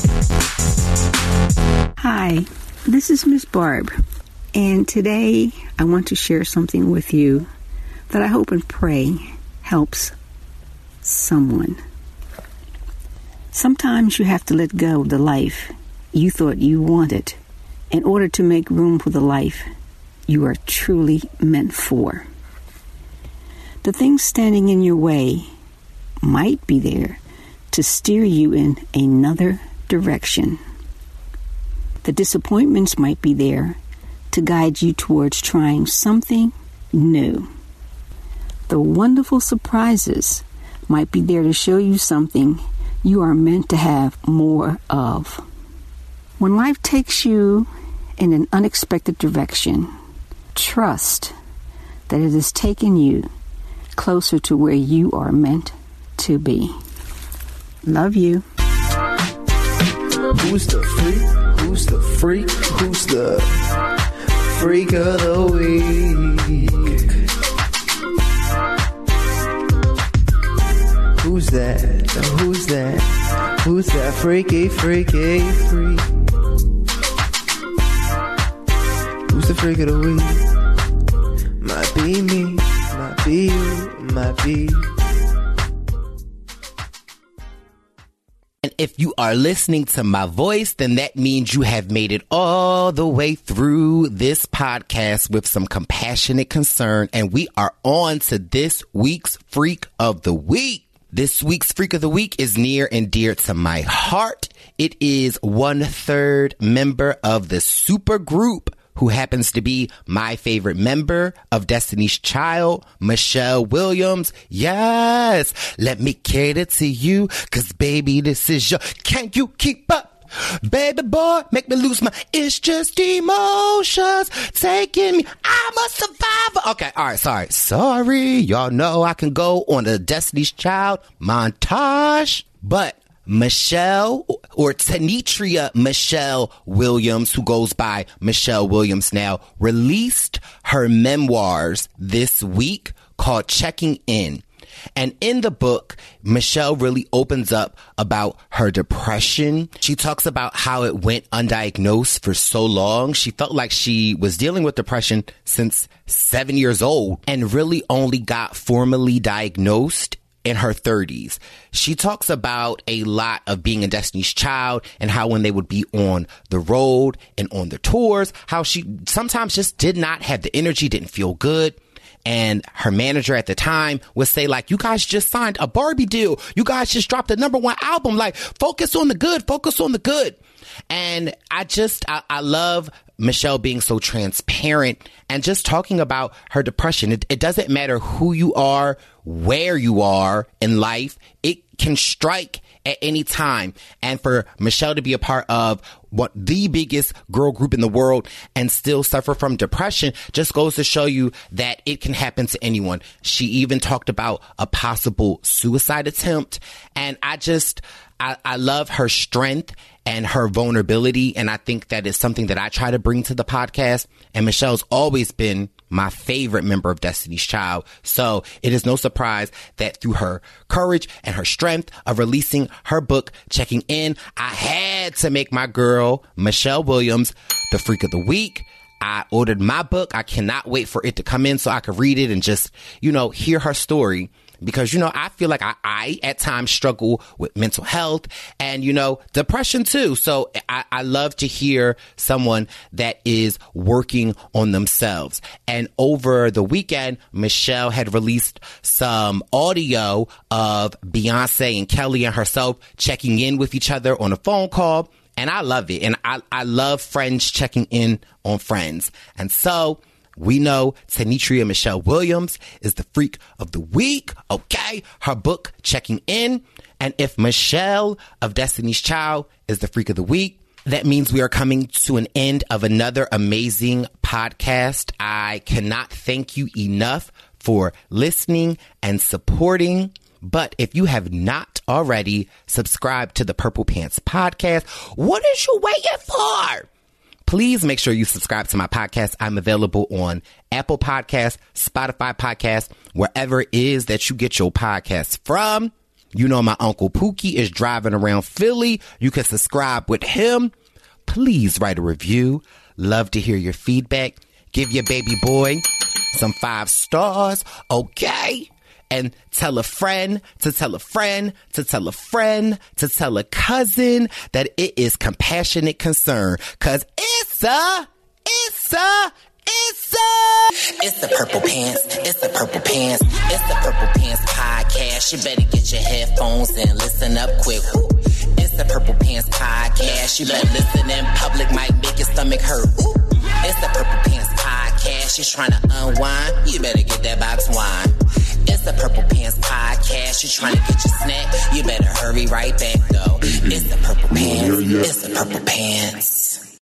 Hi, this is Miss Barb, and today I want to share something with you that I hope and pray helps someone. Sometimes you have to let go of the life you thought you wanted in order to make room for the life you are truly meant for. The things standing in your way might be there to steer you in another direction. The disappointments might be there to guide you towards trying something new. The wonderful surprises might be there to show you something you are meant to have more of. When life takes you in an unexpected direction, trust that it has taken you closer to where you are meant to be. Love you. Who's the freak? Who's the freak? Who's the freak of the week? Who's that? Who's that? Who's that freaky, freaky, freak? Who's the freak of the week? Might be me, might be you, might be. And if you are listening to my voice, then that means you have made it all the way through this podcast with some compassionate concern. And we are on to this week's Freak of the Week. This week's Freak of the Week is near and dear to my heart. It is 1/3 member of the super group who happens to be my favorite member of Destiny's Child, Michelle Williams. Yes, let me cater to you, 'cause baby, this is your, can you keep up? Baby boy, make me lose my, it's just emotions taking me, I'm a survivor. Okay, all right, sorry. Y'all know I can go on a Destiny's Child montage, but Michelle, or Tanitria Michelle Williams, who goes by Michelle Williams now, released her memoirs this week called Checking In. And in the book, Michelle really opens up about her depression. She talks about how it went undiagnosed for so long. She felt like she was dealing with depression since 7 years old and really only got formally diagnosed in her 30s. She talks about a lot of being a Destiny's Child and how when they would be on the road and on the tours, how she sometimes just did not have the energy, didn't feel good. And her manager at the time would say, like, you guys just signed a Barbie deal. You guys just dropped a #1 album. Like, focus on the good. Focus on the good. And I love Michelle being so transparent and just talking about her depression. It doesn't matter who you are, where you are in life. It can strike at any time. And for Michelle to be a part of what the biggest girl group in the world and still suffer from depression just goes to show you that it can happen to anyone. She even talked about a possible suicide attempt. And I love her strength and her vulnerability. And I think that is something that I try to bring to the podcast. And Michelle's always been my favorite member of Destiny's Child. So it is no surprise that through her courage and her strength of releasing her book, Checking In, I had to make my girl, Michelle Williams, the Freak of the Week. I ordered my book. I cannot wait for it to come in so I can read it and just, hear her story. Because, I feel like I at times struggle with mental health and, depression too. So I love to hear someone that is working on themselves. And over the weekend, Michelle had released some audio of Beyonce and Kelly and herself checking in with each other on a phone call. And I love it. And I love friends checking in on friends. And so we know Tenitria Michelle Williams is the Freak of the Week. Okay. Her book, Checking In. And if Michelle of Destiny's Child is the Freak of the Week, that means we are coming to an end of another amazing podcast. I cannot thank you enough for listening and supporting. But if you have not already subscribed to the Purple Pants Podcast, what is you waiting for? Please make sure you subscribe to my podcast. I'm available on Apple Podcasts, Spotify Podcasts, wherever it is that you get your podcasts from. My Uncle Pookie is driving around Philly. You can subscribe with him. Please write a review. Love to hear your feedback. Give your baby boy some 5 stars. Okay. And tell a friend to tell a friend to tell a friend to tell a cousin that it is Compassionate Concern. Cause it's the Purple Pants. It's the Purple Pants. It's the Purple Pants Podcast. You better get your headphones and listen up quick. Ooh. It's the Purple Pants Podcast. You better listen in public, might make your stomach hurt. Ooh. It's the Purple Pants Podcast. You're trying to unwind, you better get that box wine. It's the Purple Pants Podcast. You're trying to get your snack, you better hurry right back though. It's the Purple Pants. It's the Purple Pants.